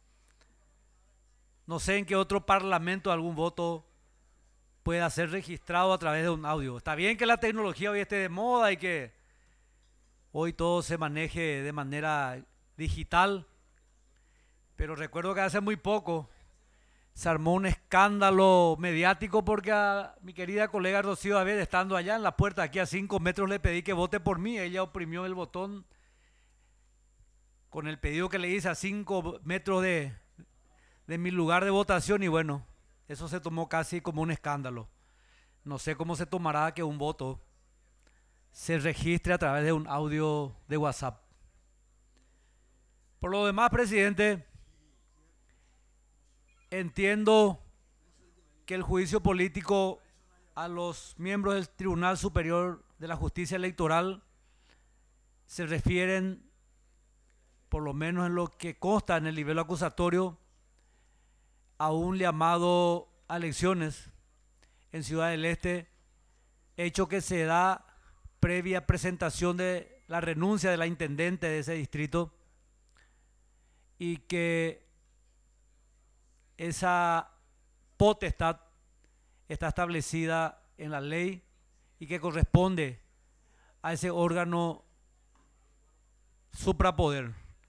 No sé en qué otro parlamento algún voto pueda ser registrado a través de un audio. Está bien que la tecnología hoy esté de moda y que hoy todo se maneje de manera digital, pero recuerdo que hace muy poco se armó un escándalo mediático porque a mi querida colega Rocío Abed, estando allá en la puerta, aquí a 5 metros, le pedí que vote por mí. Ella oprimió el botón con el pedido que le hice a 5 metros de mi lugar de votación y bueno, eso se tomó casi como un escándalo. No sé cómo se tomará que un voto se registre a través de un audio de WhatsApp. Por lo demás, presidente, entiendo que el juicio político a los miembros del Tribunal Superior de la Justicia Electoral se refieren, por lo menos en lo que consta en el nivel acusatorio, a un llamado a elecciones en Ciudad del Este, hecho que se da previa presentación de la renuncia de la intendente de ese distrito, y que esa potestad está establecida en la ley y que corresponde a ese órgano suprapoder.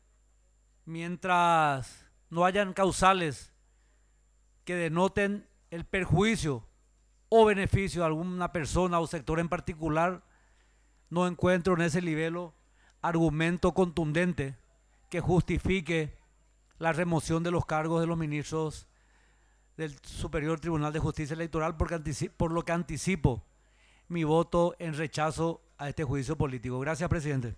Mientras no hayan causales que denoten el perjuicio o beneficio de alguna persona o sector en particular, no encuentro en ese nivel argumento contundente que justifique la remoción de los cargos de los ministros del Superior Tribunal de Justicia Electoral, por lo que anticipo mi voto en rechazo a este juicio político. Gracias, presidente.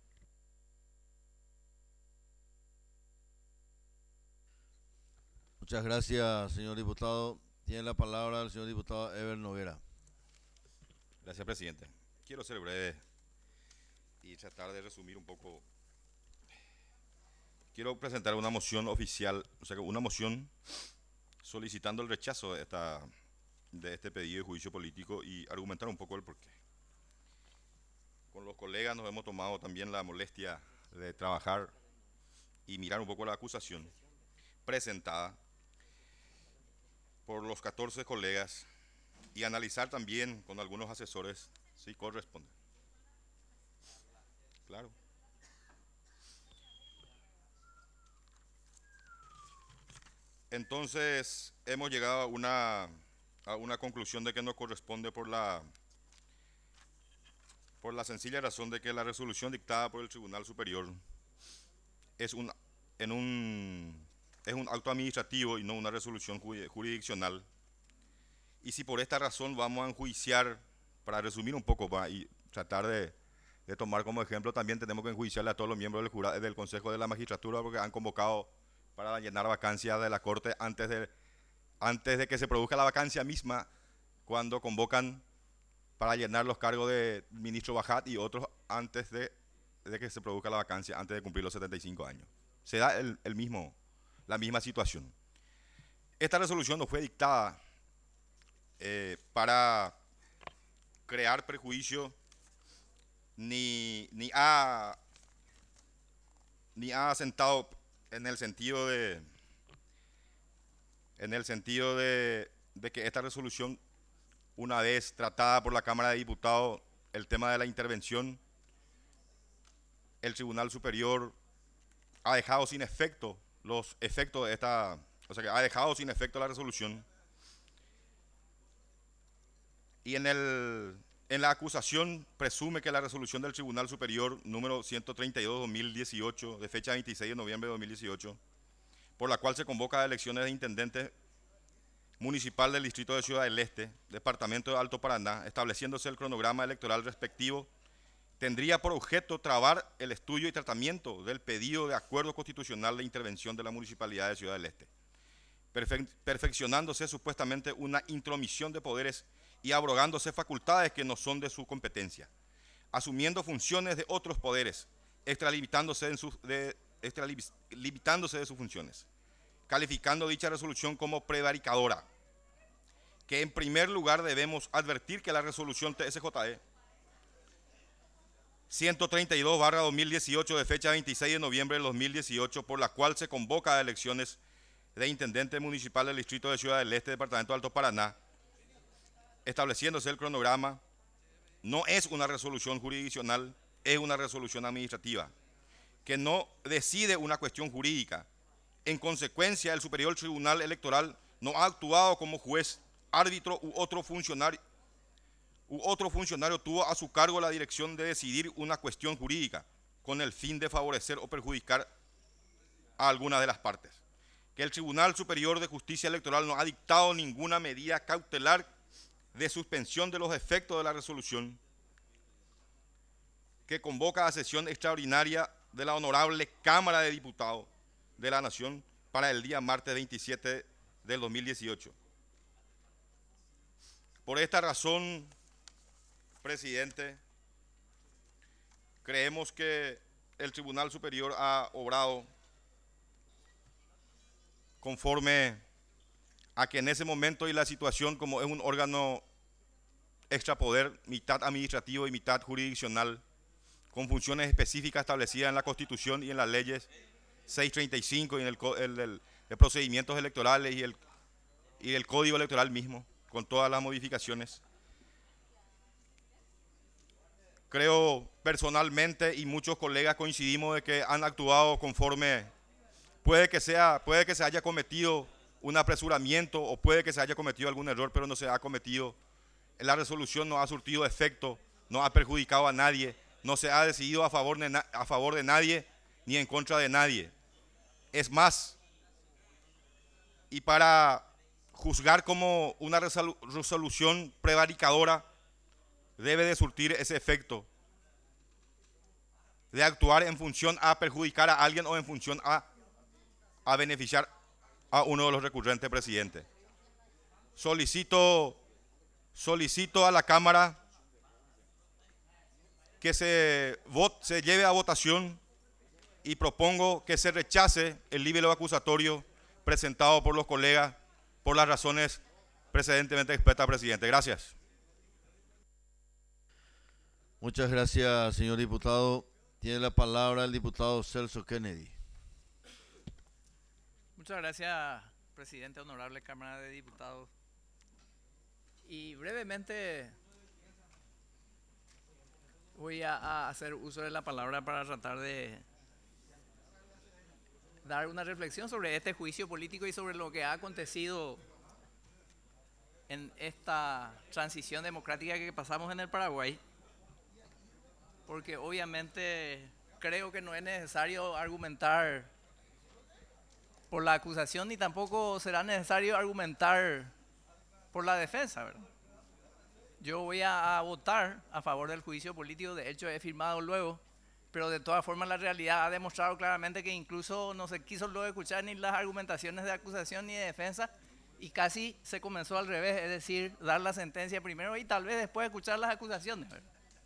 Muchas gracias, señor diputado. Tiene la palabra el señor diputado Ever Noguera. Gracias, presidente. Quiero ser breve y tratar de resumir un poco. Quiero presentar una moción oficial, o sea, una moción solicitando el rechazo de este pedido de juicio político y argumentar un poco el porqué. Con los colegas nos hemos tomado también la molestia de trabajar y mirar un poco la acusación presentada por los 14 colegas y analizar también con algunos asesores si corresponde. Claro. Entonces, hemos llegado a una conclusión de que nos corresponde por la sencilla razón de que la resolución dictada por el Tribunal Superior es un acto administrativo y no una resolución jurisdiccional. Y si por esta razón vamos a enjuiciar, para resumir un poco y tratar de tomar como ejemplo, también tenemos que enjuiciarle a todos los miembros del Consejo de la Magistratura porque han convocado para llenar vacancias de la Corte antes de que se produzca la vacancia misma, cuando convocan para llenar los cargos de ministro Bajat y otros antes de que se produzca la vacancia, antes de cumplir los 75 años. Se da la misma situación. Esta resolución no fue dictada para crear prejuicio ni ha asentado en el sentido de que esta resolución, una vez tratada por la Cámara de Diputados el tema de la intervención, el Tribunal Superior ha dejado sin efecto los efectos de esta, o sea que ha dejado sin efecto la resolución, y en la acusación presume que la resolución del Tribunal Superior número 132/2018, de fecha 26 de noviembre de 2018, por la cual se convoca a elecciones de intendente municipal del distrito de Ciudad del Este, departamento de Alto Paraná, estableciéndose el cronograma electoral respectivo, tendría por objeto trabar el estudio y tratamiento del pedido de acuerdo constitucional de intervención de la Municipalidad de Ciudad del Este, perfeccionándose supuestamente una intromisión de poderes y abrogándose facultades que no son de su competencia, asumiendo funciones de otros poderes, extralimitándose de sus funciones, calificando dicha resolución como prevaricadora, que en primer lugar debemos advertir que la resolución TSJE 132/2018 de fecha 26 de noviembre de 2018, por la cual se convoca a elecciones de intendente municipal del distrito de Ciudad del Este, departamento de Alto Paraná, estableciéndose el cronograma. No es una resolución jurisdiccional, es una resolución administrativa, que no decide una cuestión jurídica. En consecuencia, el Superior Tribunal Electoral no ha actuado como juez, árbitro u otro funcionario tuvo a su cargo la dirección de decidir una cuestión jurídica con el fin de favorecer o perjudicar a alguna de las partes. Que el Tribunal Superior de Justicia Electoral no ha dictado ninguna medida cautelar de suspensión de los efectos de la resolución que convoca a sesión extraordinaria de la Honorable Cámara de Diputados de la Nación para el día martes 27 del 2018. Por esta razón, presidente, creemos que el Tribunal Superior ha obrado conforme a que en ese momento y la situación, como es un órgano extrapoder, mitad administrativo y mitad jurisdiccional, con funciones específicas establecidas en la Constitución y en las leyes 635 y en el de procedimientos electorales y el Código Electoral mismo, con todas las modificaciones. Creo personalmente, y muchos colegas coincidimos, de que han actuado conforme, puede que se haya cometido un apresuramiento o puede que se haya cometido algún error, pero no se ha cometido. La resolución no ha surtido efecto, no ha perjudicado a nadie, no se ha decidido a favor de nadie ni en contra de nadie. Es más, y para juzgar como una resolución prevaricadora, debe de surtir ese efecto de actuar en función a perjudicar a alguien o en función a beneficiar a uno de los recurrentes, presidente. Solicito a la Cámara que se lleve a votación y propongo que se rechace el libelo acusatorio presentado por los colegas por las razones precedentemente expuestas, presidente. Gracias. Muchas gracias, señor diputado. Tiene la palabra el diputado Celso Kennedy. Muchas gracias, presidente, honorable Cámara de Diputados. Y brevemente voy a hacer uso de la palabra para tratar de dar una reflexión sobre este juicio político y sobre lo que ha acontecido en esta transición democrática que pasamos en el Paraguay. Porque obviamente creo que no es necesario argumentar por la acusación ni tampoco será necesario argumentar por la defensa, ¿verdad? Yo voy a votar a favor del juicio político, de hecho he firmado luego, pero de todas formas la realidad ha demostrado claramente que incluso no se quiso luego escuchar ni las argumentaciones de acusación ni de defensa y casi se comenzó al revés, es decir, dar la sentencia primero y tal vez después escuchar las acusaciones, ¿verdad?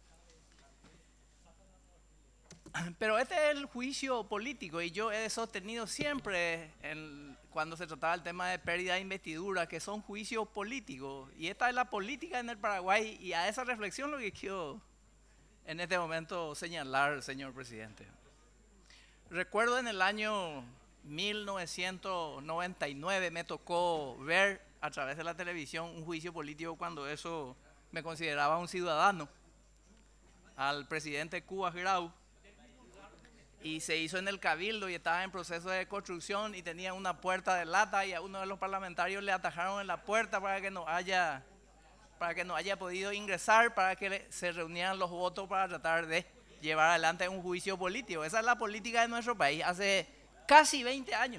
Pero este es el juicio político y yo he sostenido siempre cuando se trataba el tema de pérdida de investidura que son juicios políticos y esta es la política en el Paraguay y a esa reflexión lo que quiero en este momento señalar, señor presidente. Recuerdo en el año 1999 me tocó ver a través de la televisión un juicio político cuando eso me consideraba un ciudadano al presidente Cubas Grau. Y se hizo en el Cabildo y estaba en proceso de construcción y tenía una puerta de lata y a uno de los parlamentarios le atajaron en la puerta para que no haya podido ingresar, para que se reunieran los votos para tratar de llevar adelante un juicio político. Esa es la política de nuestro país hace casi 20 años.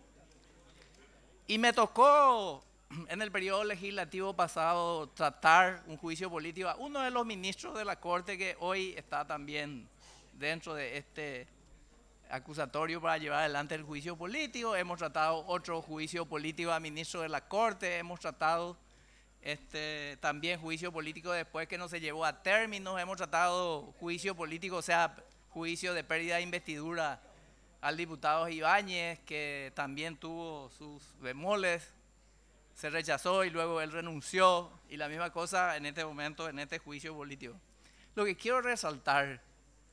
Y me tocó en el periodo legislativo pasado tratar un juicio político a uno de los ministros de la Corte que hoy está también dentro de este acusatorio para llevar adelante el juicio político. Hemos tratado otro juicio político a ministro de la Corte, hemos tratado también juicio político después que no se llevó a término, hemos tratado juicio político, o sea, juicio de pérdida de investidura al diputado Ibáñez, que también tuvo sus bemoles, se rechazó y luego él renunció, y la misma cosa en este momento, en este juicio político. Lo que quiero resaltar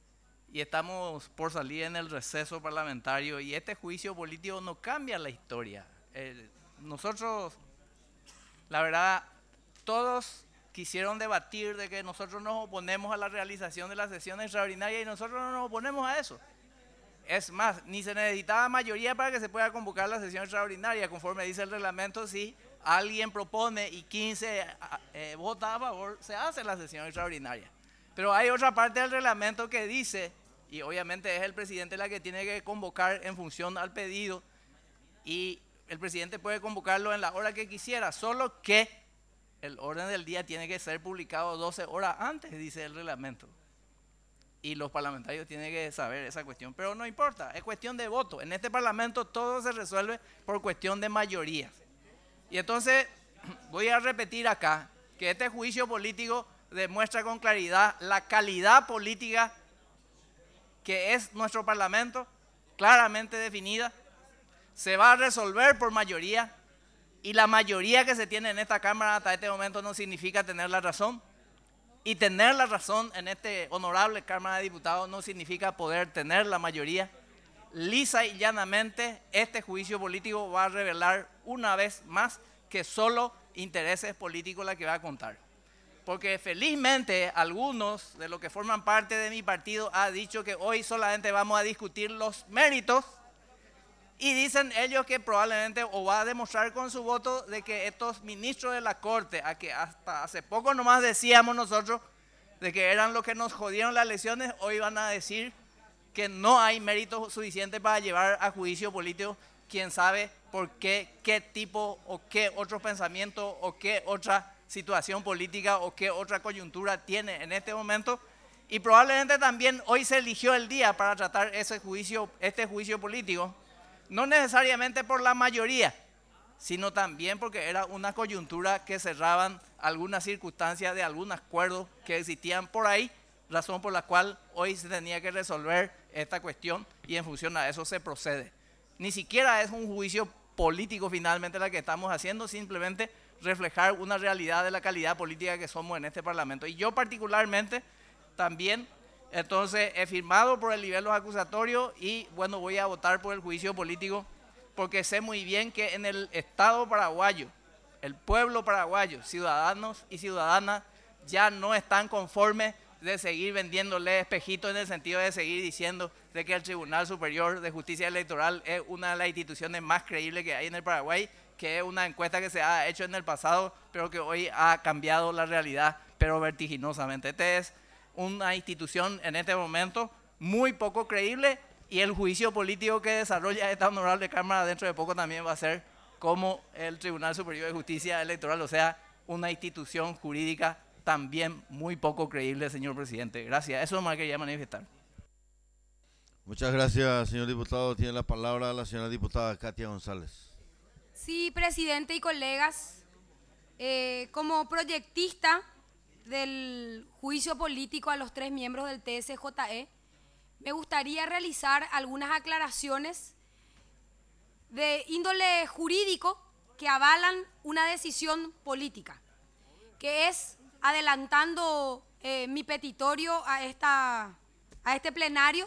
y estamos por salir en el receso parlamentario y este juicio político no cambia la historia. Nosotros, la verdad, todos quisieron debatir de que nosotros nos oponemos a la realización de la sesión extraordinaria y nosotros no nos oponemos a eso. Es más, ni se necesitaba mayoría para que se pueda convocar la sesión extraordinaria, conforme dice el reglamento. Si alguien propone y 15 vota a favor, se hace la sesión extraordinaria. Pero hay otra parte del reglamento que dice, y obviamente es el presidente la que tiene que convocar en función al pedido, y el presidente puede convocarlo en la hora que quisiera, solo que el orden del día tiene que ser publicado 12 horas antes, dice el reglamento. Y los parlamentarios tienen que saber esa cuestión, pero no importa, es cuestión de voto. En este parlamento todo se resuelve por cuestión de mayorías. Y entonces voy a repetir acá que este juicio político demuestra con claridad la calidad política que es nuestro parlamento, claramente definida. Se va a resolver por mayoría y la mayoría que se tiene en esta Cámara hasta este momento no significa tener la razón. Y tener la razón en este honorable Cámara de Diputados no significa poder tener la mayoría. Lisa y llanamente, este juicio político va a revelar una vez más que solo intereses políticos la que va a contar. Porque felizmente algunos de los que forman parte de mi partido han dicho que hoy solamente vamos a discutir los méritos y dicen ellos que probablemente o va a demostrar con su voto de que estos ministros de la Corte, a que hasta hace poco nomás decíamos nosotros de que eran los que nos jodieron las elecciones, hoy van a decir que no hay mérito suficiente para llevar a juicio político, quién sabe por qué, qué tipo o qué otro pensamiento o qué otra situación política o qué otra coyuntura tiene en este momento. Y probablemente también hoy se eligió el día para tratar este juicio político, no necesariamente por la mayoría, sino también porque era una coyuntura que cerraban algunas circunstancias de algún acuerdo que existían por ahí, razón por la cual hoy se tenía que resolver esta cuestión y en función a eso se procede. Ni siquiera es un juicio político finalmente la que estamos haciendo, simplemente reflejar una realidad de la calidad política que somos en este Parlamento. Y yo particularmente también, entonces, he firmado por el nivel de los acusatorios y bueno, voy a votar por el juicio político porque sé muy bien que en el Estado paraguayo, el pueblo paraguayo, ciudadanos y ciudadanas ya no están conformes de seguir vendiéndole espejitos en el sentido de seguir diciendo de que el Tribunal Superior de Justicia Electoral es una de las instituciones más creíbles que hay en el Paraguay, que es una encuesta que se ha hecho en el pasado, pero que hoy ha cambiado la realidad, pero vertiginosamente. Esta es una institución en este momento muy poco creíble y el juicio político que desarrolla esta honorable Cámara dentro de poco también va a ser como el Tribunal Superior de Justicia Electoral, o sea, una institución jurídica también muy poco creíble, señor presidente. Gracias, eso es lo que quería manifestar. Muchas gracias, señor diputado. Tiene la palabra la señora diputada Katia González. Sí, presidente y colegas, como proyectista del juicio político a los 3 miembros del TSJE, me gustaría realizar algunas aclaraciones de índole jurídico que avalan una decisión política, que es, adelantando mi petitorio a este plenario,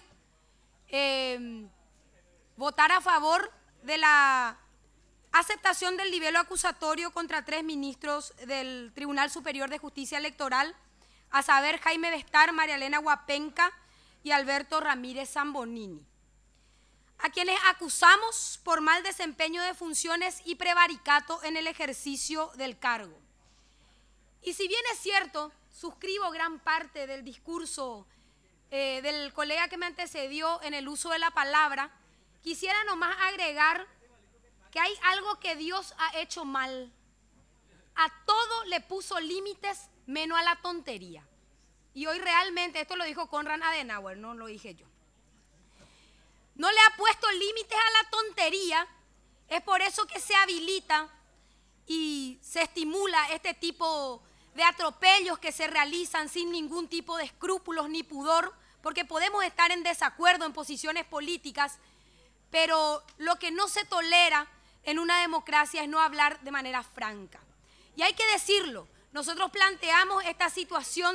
votar a favor de la aceptación del libelo acusatorio contra 3 ministros del Tribunal Superior de Justicia Electoral, a saber Jaime Bestar, María Elena Guapenca y Alberto Ramírez Zambonini, a quienes acusamos por mal desempeño de funciones y prevaricato en el ejercicio del cargo. Y si bien es cierto, suscribo gran parte del discurso del colega que me antecedió en el uso de la palabra, quisiera nomás agregar que hay algo que Dios ha hecho mal. A todo le puso límites menos a la tontería. Y hoy realmente, esto lo dijo Konrad Adenauer, no lo dije yo. No le ha puesto límites a la tontería, es por eso que se habilita y se estimula este tipo de atropellos que se realizan sin ningún tipo de escrúpulos ni pudor, porque podemos estar en desacuerdo en posiciones políticas, pero lo que no se tolera en una democracia es no hablar de manera franca. Y hay que decirlo, nosotros planteamos esta situación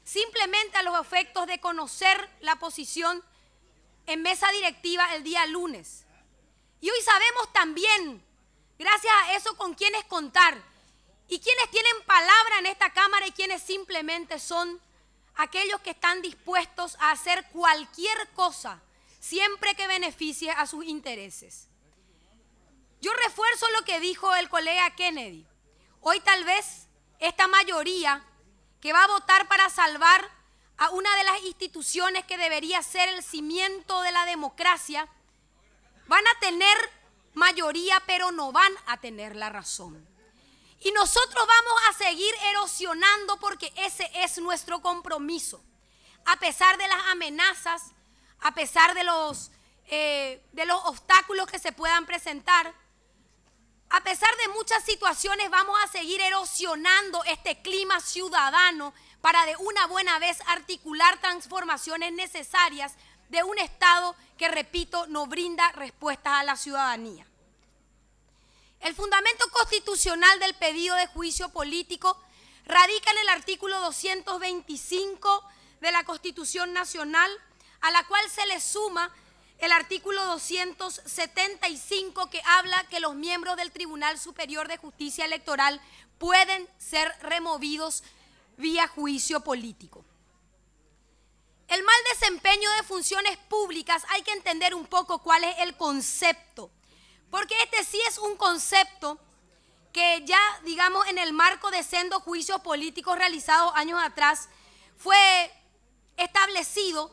simplemente a los efectos de conocer la posición en mesa directiva el día lunes. Y hoy sabemos también, gracias a eso, con quiénes contar y quiénes tienen palabra en esta Cámara y quiénes simplemente son aquellos que están dispuestos a hacer cualquier cosa siempre que beneficie a sus intereses. Yo refuerzo lo que dijo el colega Kennedy. Hoy tal vez esta mayoría que va a votar para salvar a una de las instituciones que debería ser el cimiento de la democracia, van a tener mayoría, pero no van a tener la razón. Y nosotros vamos a seguir erosionando porque ese es nuestro compromiso. A pesar de las amenazas, a pesar de los obstáculos que se puedan presentar, a pesar de muchas situaciones, vamos a seguir erosionando este clima ciudadano para de una buena vez articular transformaciones necesarias de un Estado que, repito, no brinda respuestas a la ciudadanía. El fundamento constitucional del pedido de juicio político radica en el artículo 225 de la Constitución Nacional, a la cual se le suma el artículo 275 que habla que los miembros del Tribunal Superior de Justicia Electoral pueden ser removidos vía juicio político. El mal desempeño de funciones públicas, hay que entender un poco cuál es el concepto, porque este sí es un concepto que ya, digamos, en el marco de sendos juicios políticos realizados años atrás, fue establecido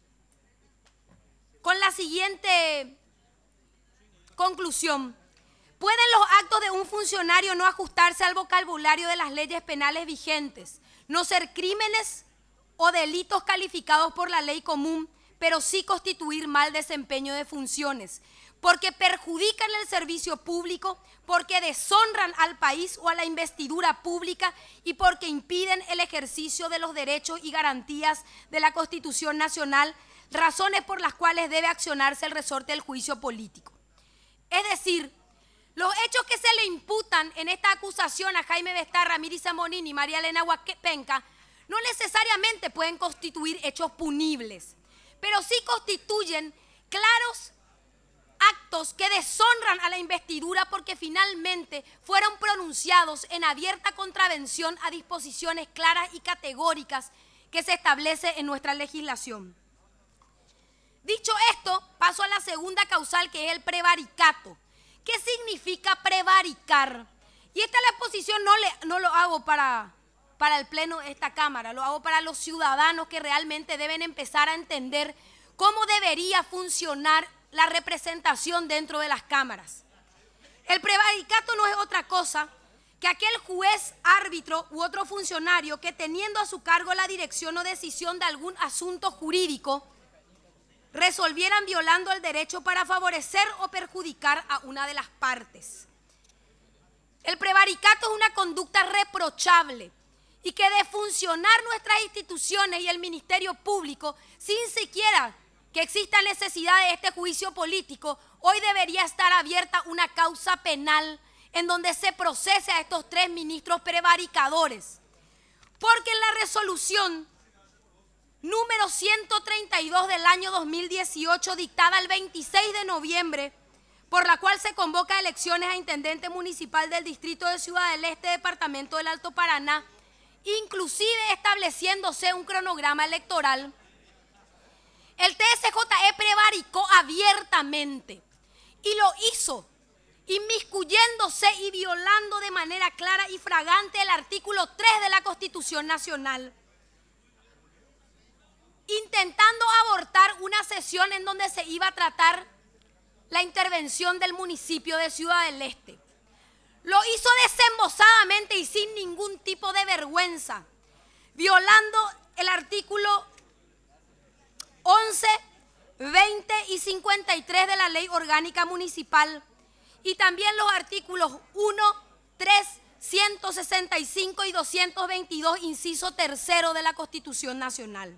con la siguiente conclusión. ¿Pueden los actos de un funcionario no ajustarse al vocabulario de las leyes penales vigentes, no ser crímenes o delitos calificados por la ley común, pero sí constituir mal desempeño de funciones, porque perjudican el servicio público, porque deshonran al país o a la investidura pública y porque impiden el ejercicio de los derechos y garantías de la Constitución Nacional, razones por las cuales debe accionarse el resorte del juicio político? Es decir, los hechos que se le imputan en esta acusación a Jaime Bestar, Mirisa Monín y María Elena Huapenca no necesariamente pueden constituir hechos punibles, pero sí constituyen claros actos que deshonran a la investidura porque finalmente fueron pronunciados en abierta contravención a disposiciones claras y categóricas que se establece en nuestra legislación. Dicho esto, paso a la segunda causal, que es el prevaricato. ¿Qué significa prevaricar? Y esta es la exposición, no lo hago para el pleno de esta Cámara, lo hago para los ciudadanos que realmente deben empezar a entender cómo debería funcionar la representación dentro de las cámaras. El prevaricato no es otra cosa que aquel juez, árbitro u otro funcionario que, teniendo a su cargo la dirección o decisión de algún asunto jurídico, resolvieran violando el derecho para favorecer o perjudicar a una de las partes. El prevaricato es una conducta reprochable y que de funcionar nuestras instituciones y el Ministerio Público sin siquiera que exista necesidad de este juicio político, hoy debería estar abierta una causa penal en donde se procese a estos 3 ministros prevaricadores. Porque en la resolución número 132 del año 2018, dictada el 26 de noviembre, por la cual se convoca elecciones a intendente municipal del distrito de Ciudad del Este, departamento del Alto Paraná, inclusive estableciéndose un cronograma electoral, el TSJE prevaricó abiertamente y lo hizo inmiscuyéndose y violando de manera clara y fragante el artículo 3 de la Constitución Nacional, intentando abortar una sesión en donde se iba a tratar la intervención del municipio de Ciudad del Este. Lo hizo desembosadamente y sin ningún tipo de vergüenza, violando el artículo 11, 20 y 53 de la Ley Orgánica Municipal y también los artículos 1, 3, 165 y 222, inciso 3 de la Constitución Nacional.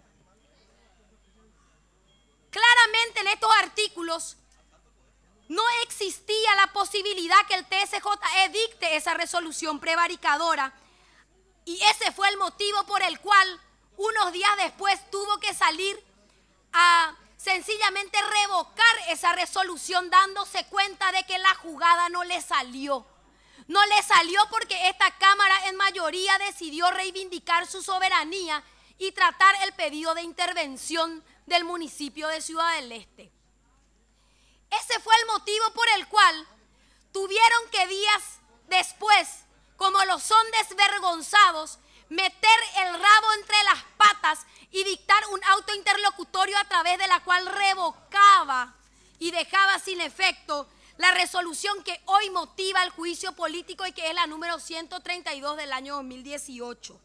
Claramente en estos artículos no existía la posibilidad que el TSJE dicte esa resolución prevaricadora y ese fue el motivo por el cual unos días después tuvo que salir a sencillamente revocar esa resolución, dándose cuenta de que la jugada no le salió. No le salió porque esta Cámara en mayoría decidió reivindicar su soberanía y tratar el pedido de intervención del municipio de Ciudad del Este. Ese fue el motivo por el cual tuvieron que días después, como lo son desvergonzados, meter el rabo entre las patas y dictar un auto interlocutorio a través de la cual revocaba y dejaba sin efecto la resolución que hoy motiva el juicio político y que es la número 132 del año 2018.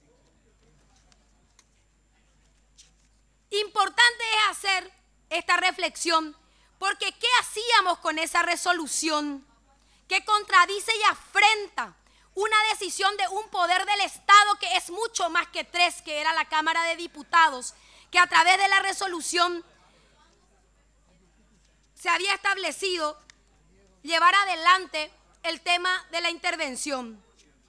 Importante es hacer esta reflexión, porque ¿qué hacíamos con esa resolución que contradice y afrenta una decisión de un poder del Estado que es mucho más que tres, que era la Cámara de Diputados, que a través de la resolución se había establecido llevar adelante el tema de la intervención?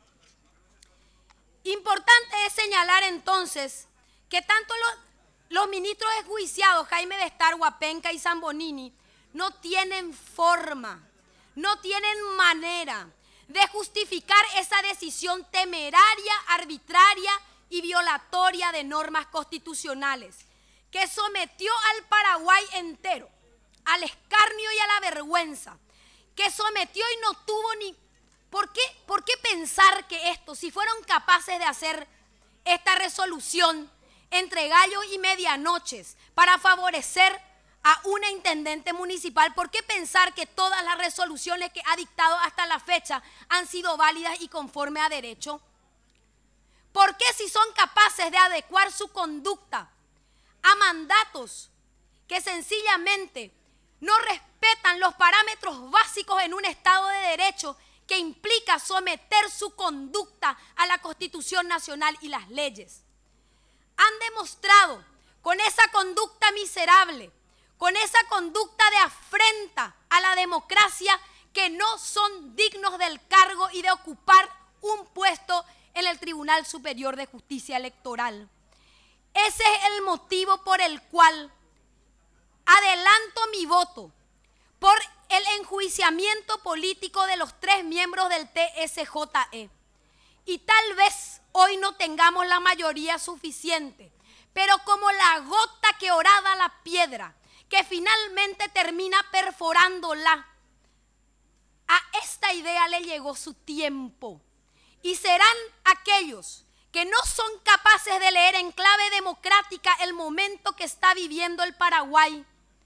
Importante es señalar entonces que tanto los ministros enjuiciados, Jaime Bestar, Huapenca y Zambonini, no tienen forma, no tienen manera de justificar esa decisión temeraria, arbitraria y violatoria de normas constitucionales, que sometió al Paraguay entero al escarnio y a la vergüenza, que sometió y no tuvo ni... ¿Por qué pensar que esto, si fueron capaces de hacer esta resolución entre gallos y medianoches para favorecer a una intendente municipal, por qué pensar que todas las resoluciones que ha dictado hasta la fecha han sido válidas y conforme a derecho? ¿Por qué, si son capaces de adecuar su conducta a mandatos que sencillamente no respetan los parámetros básicos en un Estado de Derecho que implica someter su conducta a la Constitución Nacional y las leyes? Han demostrado con esa conducta miserable, con esa conducta de afrenta a la democracia, que no son dignos del cargo y de ocupar un puesto en el Tribunal Superior de Justicia Electoral. Ese es el motivo por el cual adelanto mi voto por el enjuiciamiento político de los 3 miembros del TSJE. Y tal vez hoy no tengamos la mayoría suficiente, pero como la gota que horada la piedra, que finalmente termina perforándola, a esta idea le llegó su tiempo. Y serán aquellos que no son capaces de leer en clave democrática el momento que está viviendo el Paraguay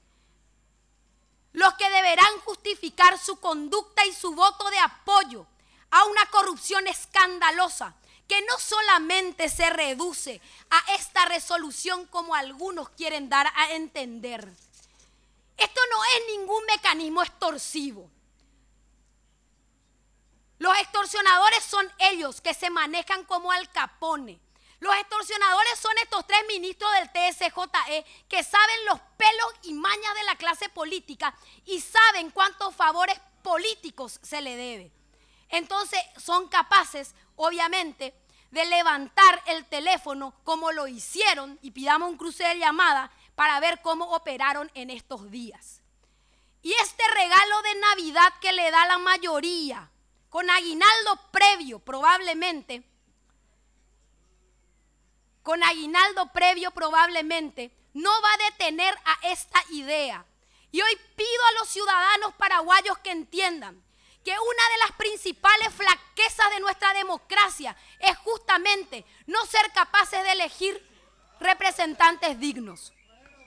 los que deberán justificar su conducta y su voto de apoyo a una corrupción escandalosa que no solamente se reduce a esta resolución como algunos quieren dar a entender. Esto no es ningún mecanismo extorsivo. Los extorsionadores son ellos, que se manejan como Al Capone. Los extorsionadores son estos 3 ministros del TSJE que saben los pelos y mañas de la clase política y saben cuántos favores políticos se le debe. Entonces son capaces, obviamente, de levantar el teléfono como lo hicieron, y pidamos un cruce de llamada para ver cómo operaron en estos días. Y este regalo de Navidad que le da la mayoría, con aguinaldo previo probablemente, no va a detener a esta idea. Y hoy pido a los ciudadanos paraguayos que entiendan que una de las principales flaquezas de nuestra democracia es justamente no ser capaces de elegir representantes dignos.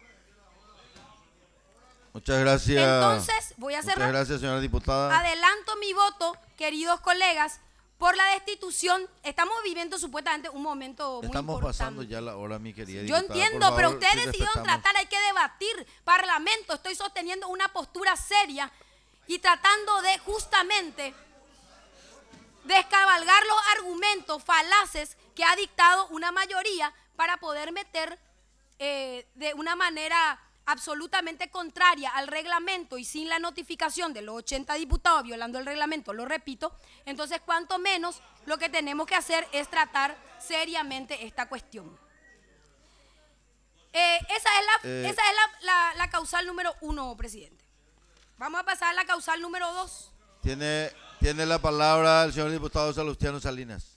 Muchas gracias. Entonces, voy a cerrar. Muchas gracias, señora diputada. Adelanto mi voto, queridos colegas, por la destitución. Estamos viviendo supuestamente un momento muy importante. Estamos pasando ya la hora, mi querida Yo diputada. entiendo, Por favor, pero ustedes sí, decidieron respetamos. tratar, hay que debatir. Parlamento, estoy sosteniendo una postura seria y tratando de justamente descabalgar los argumentos falaces que ha dictado una mayoría para poder meter de una manera absolutamente contraria al reglamento y sin la notificación de los 80 diputados, violando el reglamento, lo repito. Entonces, cuanto menos, lo que tenemos que hacer es tratar seriamente esta cuestión. Esa es la causal número 1, presidente. Vamos a pasar a la causal número 2. Tiene la palabra el señor diputado Salustiano Salinas.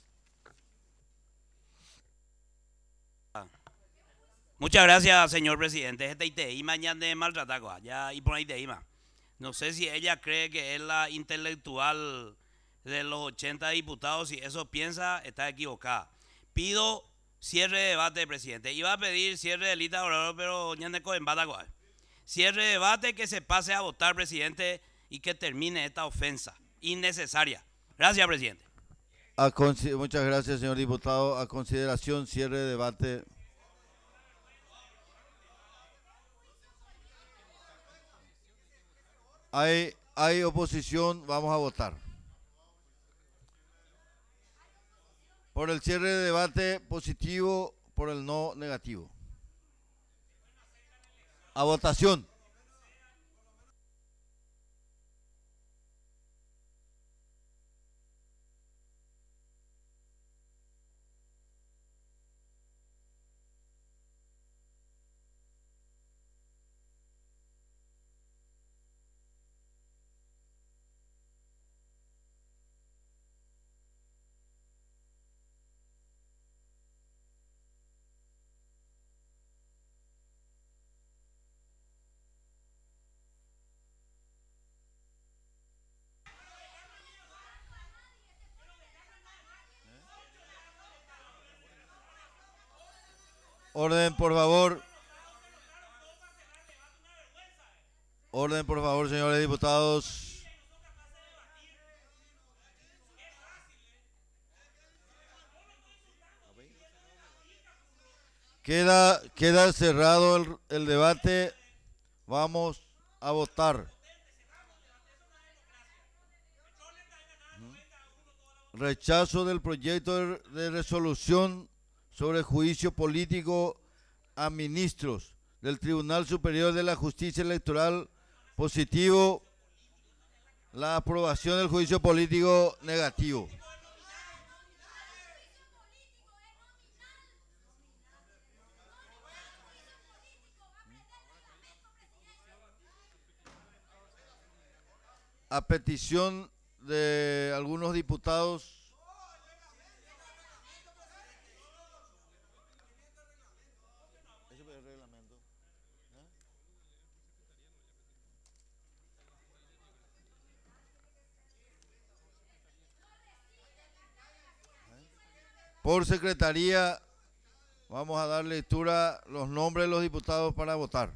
Muchas gracias, señor presidente. Este ITI mañana de maltratar, ya y por ITI más. No sé si ella cree que es la intelectual de los 80 diputados. Si eso piensa, está equivocada. Pido cierre de debate, presidente. Iba a pedir cierre de lista de orador, pero ya no en bata. Cierre de debate, que se pase a votar, presidente, y que termine esta ofensa innecesaria. Gracias, presidente. Muchas gracias, señor diputado. A consideración, cierre de debate. Hay oposición, vamos a votar. Por el cierre de debate, positivo, por el no, negativo. A votación. Orden, por favor. Orden, por favor, señores diputados. Queda cerrado el debate. Vamos a votar. Rechazo del proyecto de resolución sobre juicio político a ministros del Tribunal Superior de la Justicia Electoral, positivo. La aprobación del juicio político, negativo. A petición de algunos diputados, por secretaría, vamos a dar lectura los nombres de los diputados para votar.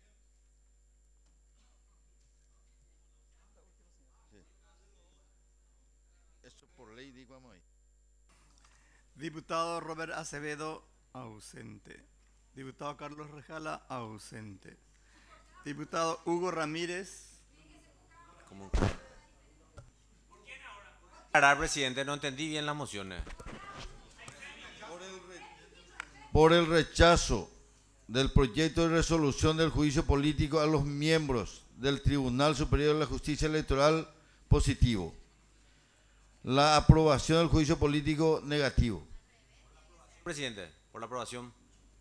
Eso por ley, digo, vamos ahí. Diputado Robert Acevedo, ausente. Diputado Carlos Rejala, ausente. Diputado Hugo Ramírez. ¿Cómo? Presidente, no entendí bien las mociones. Por el rechazo del proyecto de resolución del juicio político a los miembros del Tribunal Superior de la Justicia Electoral, positivo. La aprobación del juicio político, negativo. Presidente, por la aprobación.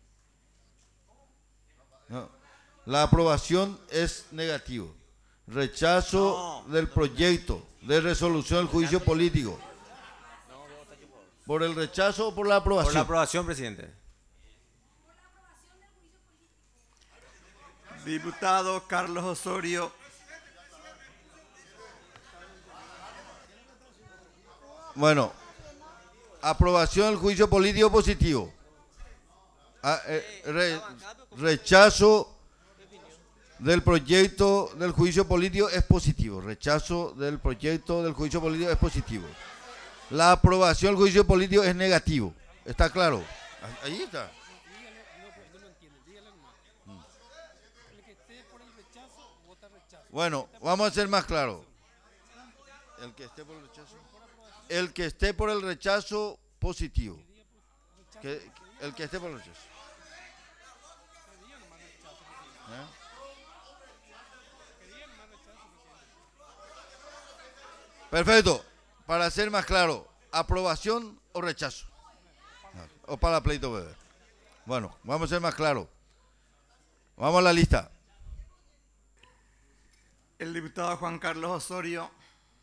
No, la aprobación es negativo. Rechazo del proyecto de resolución del juicio político. ¿Por el rechazo o por la aprobación? Por la aprobación, presidente. Diputado Carlos Osorio. Bueno, aprobación del juicio político, positivo. Rechazo del proyecto del juicio político es positivo. Rechazo del proyecto del juicio político es positivo. La aprobación del juicio político es negativo. ¿Está claro? Ahí está. Bueno, vamos a ser más claros. El que esté por el rechazo. El que esté por el rechazo, positivo. El que esté por el rechazo. Perfecto. Para ser más claro, ¿aprobación o rechazo? O para pleito, bebé. Bueno, vamos a ser más claros. Vamos a la lista. El diputado Juan Carlos Osorio.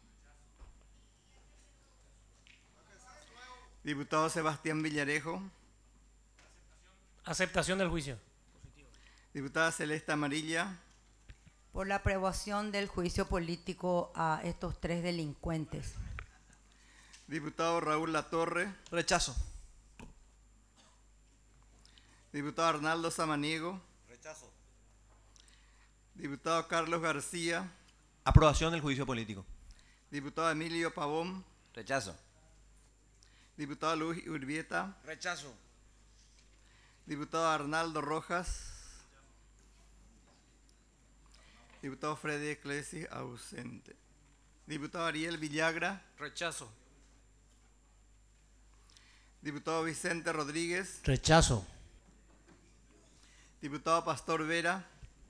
Diputado Sebastián Villarejo. Aceptación del juicio. Diputada Celeste Amarilla. Por la aprobación del juicio político a estos 3 delincuentes. Diputado Raúl Latorre. Rechazo. Diputado Arnaldo Samaniego. Rechazo. Diputado Carlos García. Aprobación del juicio político. Diputado Emilio Pavón. Rechazo. Diputado Luis Urbieta. Rechazo. Diputado Arnaldo Rojas. Diputado Freddy Eclesi, ausente. Diputado Ariel Villagra. Rechazo. Diputado Vicente Rodríguez. Rechazo. Diputado Pastor Vera.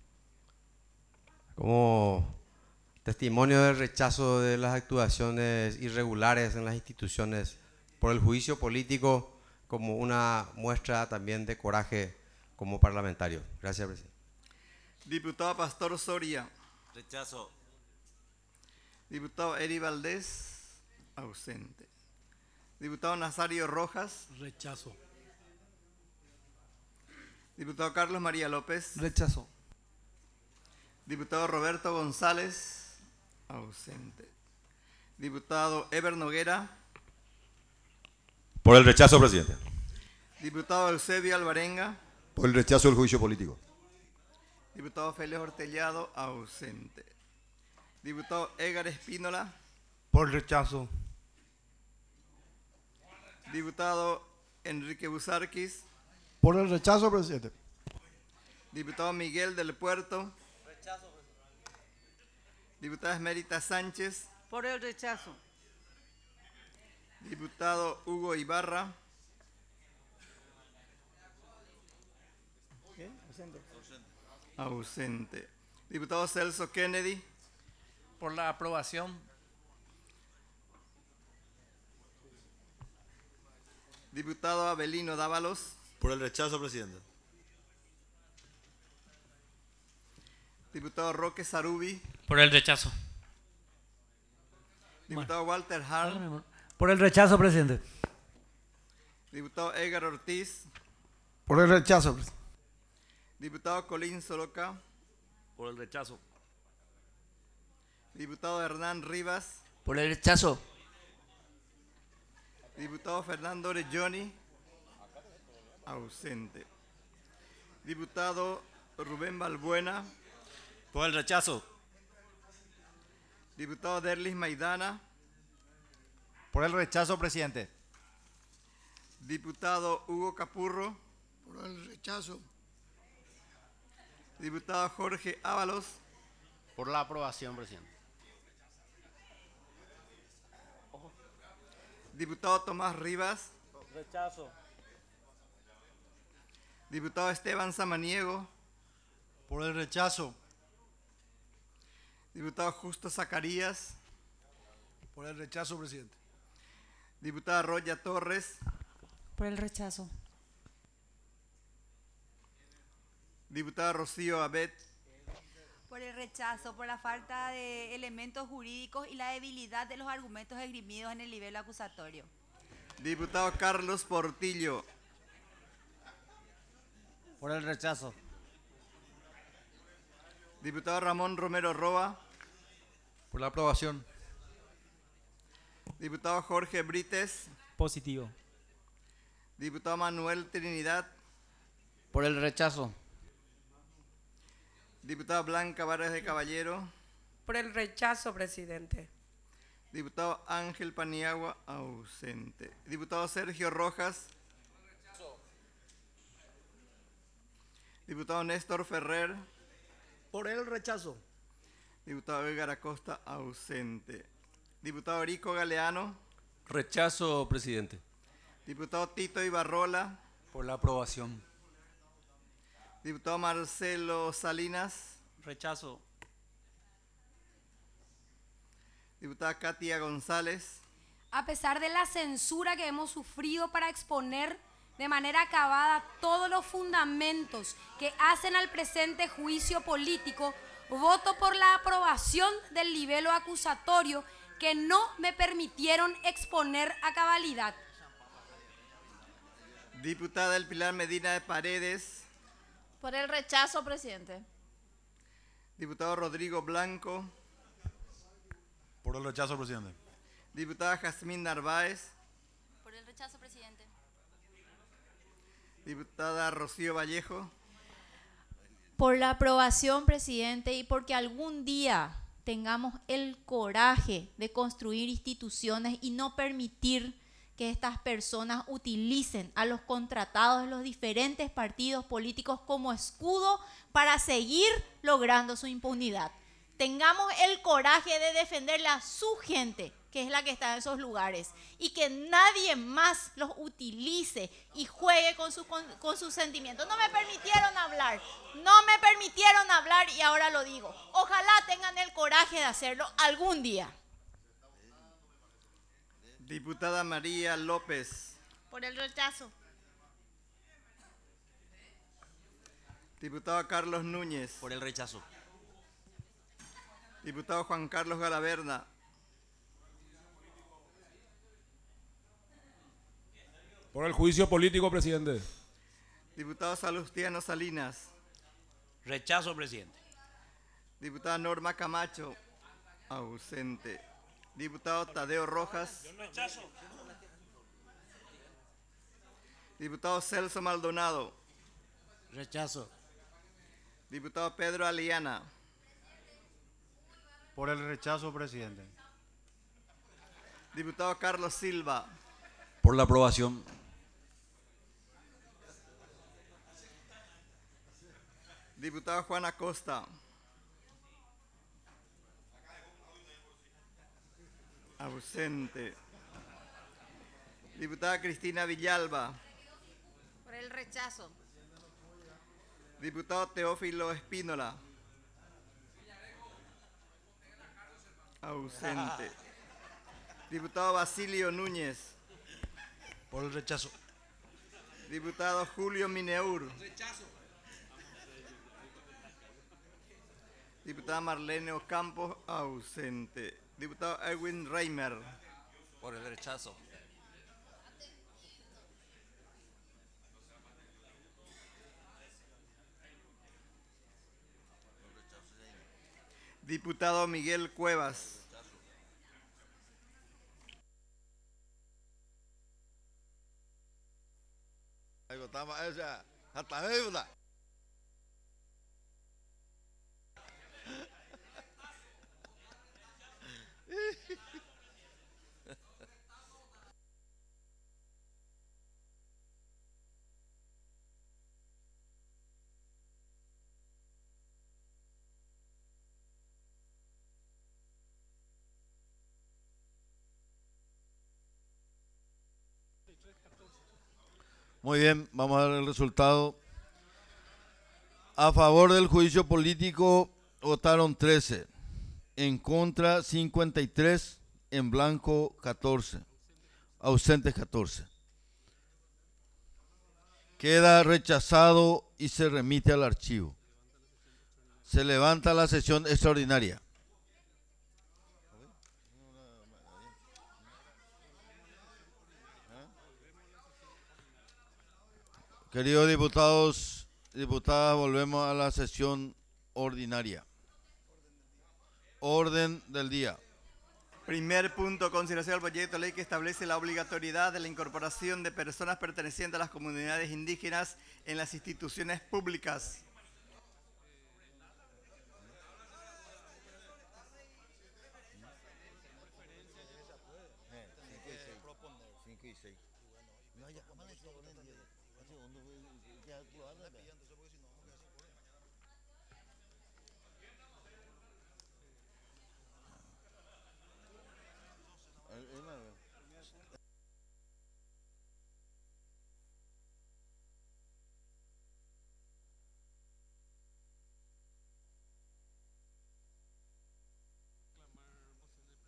Como testimonio del rechazo de las actuaciones irregulares en las instituciones por el juicio político, como una muestra también de coraje como parlamentario. Gracias, presidente. Diputado Pastor Soria. Rechazo. Diputado Eri Valdés, ausente. Diputado Nazario Rojas. Rechazo. Diputado Carlos María López. Rechazo. Diputado Roberto González, ausente. Diputado Eber Noguera. Por el rechazo, presidente. Diputado Eusebio Alvarenga. Por el rechazo del juicio político. Diputado Félix Hortellado, ausente. Diputado Edgar Espínola. Por rechazo. Diputado Enrique Busarquis. Por el rechazo, presidente. Diputado Miguel del Puerto. Rechazo. Diputada Esmerita Sánchez. Por el rechazo. Diputado Hugo Ibarra. ¿Qué? Ausente. Diputado Celso Kennedy. Por la aprobación. Diputado Abelino Dávalos. Por el rechazo, presidente. Diputado Roque Sarubi. Por el rechazo. Diputado Walter Hart. Por el rechazo, presidente. Diputado Edgar Ortiz. Por el rechazo, presidente. Diputado Colín Soloca. Por el rechazo. Diputado Hernán Rivas. Por el rechazo. Diputado Fernando Orelloni. Ausente. Diputado Rubén Balbuena. Por el rechazo. Diputado Derlis Maidana. Por el rechazo, presidente. Diputado Hugo Capurro. Por el rechazo. Diputado Jorge Ábalos. Por la aprobación, presidente. Diputado Tomás Rivas. Rechazo. Diputado Esteban Samaniego. Por el rechazo. Diputado Justo Zacarías. Por el rechazo, presidente. Diputada Roya Torres. Por el rechazo. Diputada Rocío Abet. Por el rechazo, por la falta de elementos jurídicos y la debilidad de los argumentos esgrimidos en el nivel acusatorio. Diputado Carlos Portillo. Por el rechazo. Diputado Ramón Romero Roa. Por la aprobación. Diputado Jorge Brites. Positivo. Diputado Manuel Trinidad. Por el rechazo. Diputada Blanca Vargas de Caballero. Por el rechazo, presidente. Diputado Ángel Paniagua, ausente. Diputado Sergio Rojas. Diputado Néstor Ferrer. Por el rechazo. Diputado Edgar Acosta, ausente. Diputado Erico Galeano. Rechazo, presidente. Diputado Tito Ibarrola. Por la aprobación. Diputado Marcelo Salinas. Rechazo. Diputada Katia González. A pesar de la censura que hemos sufrido para exponer de manera acabada todos los fundamentos que hacen al presente juicio político, voto por la aprobación del libelo acusatorio que no me permitieron exponer a cabalidad. Diputada El Pilar Medina de Paredes. Por el rechazo, presidente. Diputado Rodrigo Blanco. Por el rechazo, presidente. Diputada Jazmín Narváez. Por el rechazo, presidente. Diputada Rocío Vallejo. Por la aprobación, presidente, y porque algún día tengamos el coraje de construir instituciones y no permitir que estas personas utilicen a los contratados de los diferentes partidos políticos como escudo para seguir logrando su impunidad. Tengamos el coraje de defenderle a su gente, que es la que está en esos lugares, y que nadie más los utilice y juegue con sus sentimientos. No me permitieron hablar y ahora lo digo. Ojalá tengan el coraje de hacerlo algún día. Diputada María López. Por el rechazo. Diputado Carlos Núñez. Por el rechazo. Diputado Juan Carlos Galaverna. Por el juicio político, presidente. Diputado Salustiano Salinas. Rechazo, presidente. Diputada Norma Camacho. Ausente. Diputado Tadeo Rojas. Rechazo. Diputado Celso Maldonado. Rechazo. Diputado Pedro Aliana. Por el rechazo, presidente. Diputado Carlos Silva. Por la aprobación. Diputado Juan Acosta. Ausente. Diputada Cristina Villalba. Por el rechazo. Diputado Teófilo Espínola. Ausente. Diputado Basilio Núñez. Por el rechazo. Diputado Julio Mineur. Rechazo. Diputada Marlene Ocampos, ausente. Diputado Edwin Reimer. Por el rechazo. Diputado Miguel Cuevas. Muy bien, vamos a dar el resultado. A favor del juicio político votaron 13, en contra 53, en blanco 14, ausentes 14. Queda rechazado y se remite al archivo. Se levanta la sesión extraordinaria. Queridos diputados, diputadas, volvemos a la sesión ordinaria. Orden del día. Primer punto, consideración del proyecto de ley que establece la obligatoriedad de la incorporación de personas pertenecientes a las comunidades indígenas en las instituciones públicas.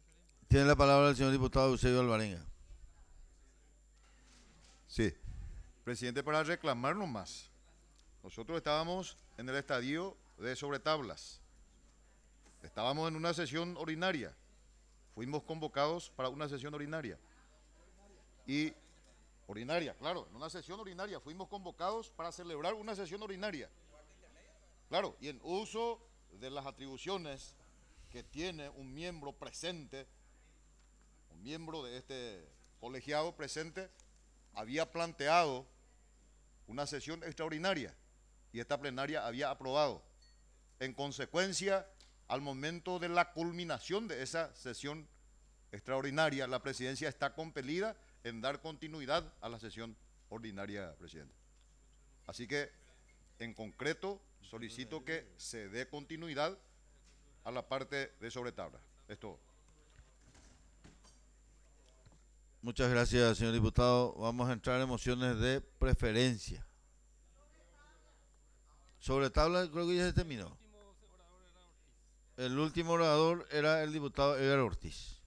Tiene la palabra el señor diputado Eusebio Alvarenga. Sí. Presidente, para reclamarnos más. Nosotros estábamos en el estadio de Sobretablas. Estábamos en una sesión ordinaria. Fuimos convocados para una sesión ordinaria. Y ordinaria, claro, en una sesión ordinaria. Fuimos convocados para celebrar una sesión ordinaria. Claro, y en uso de las atribuciones que tiene un miembro presente, un miembro de este colegiado presente, había planteado una sesión extraordinaria y esta plenaria había aprobado. En consecuencia, al momento de la culminación de esa sesión extraordinaria, la presidencia está compelida en dar continuidad a la sesión ordinaria, presidente. Así que, en concreto, solicito que se dé continuidad a la parte de Sobretablas. Es todo. Muchas gracias, señor diputado. Vamos a entrar en mociones de preferencia. Sobre tabla, creo que ya se terminó. El último orador era el diputado Edgar Ortiz.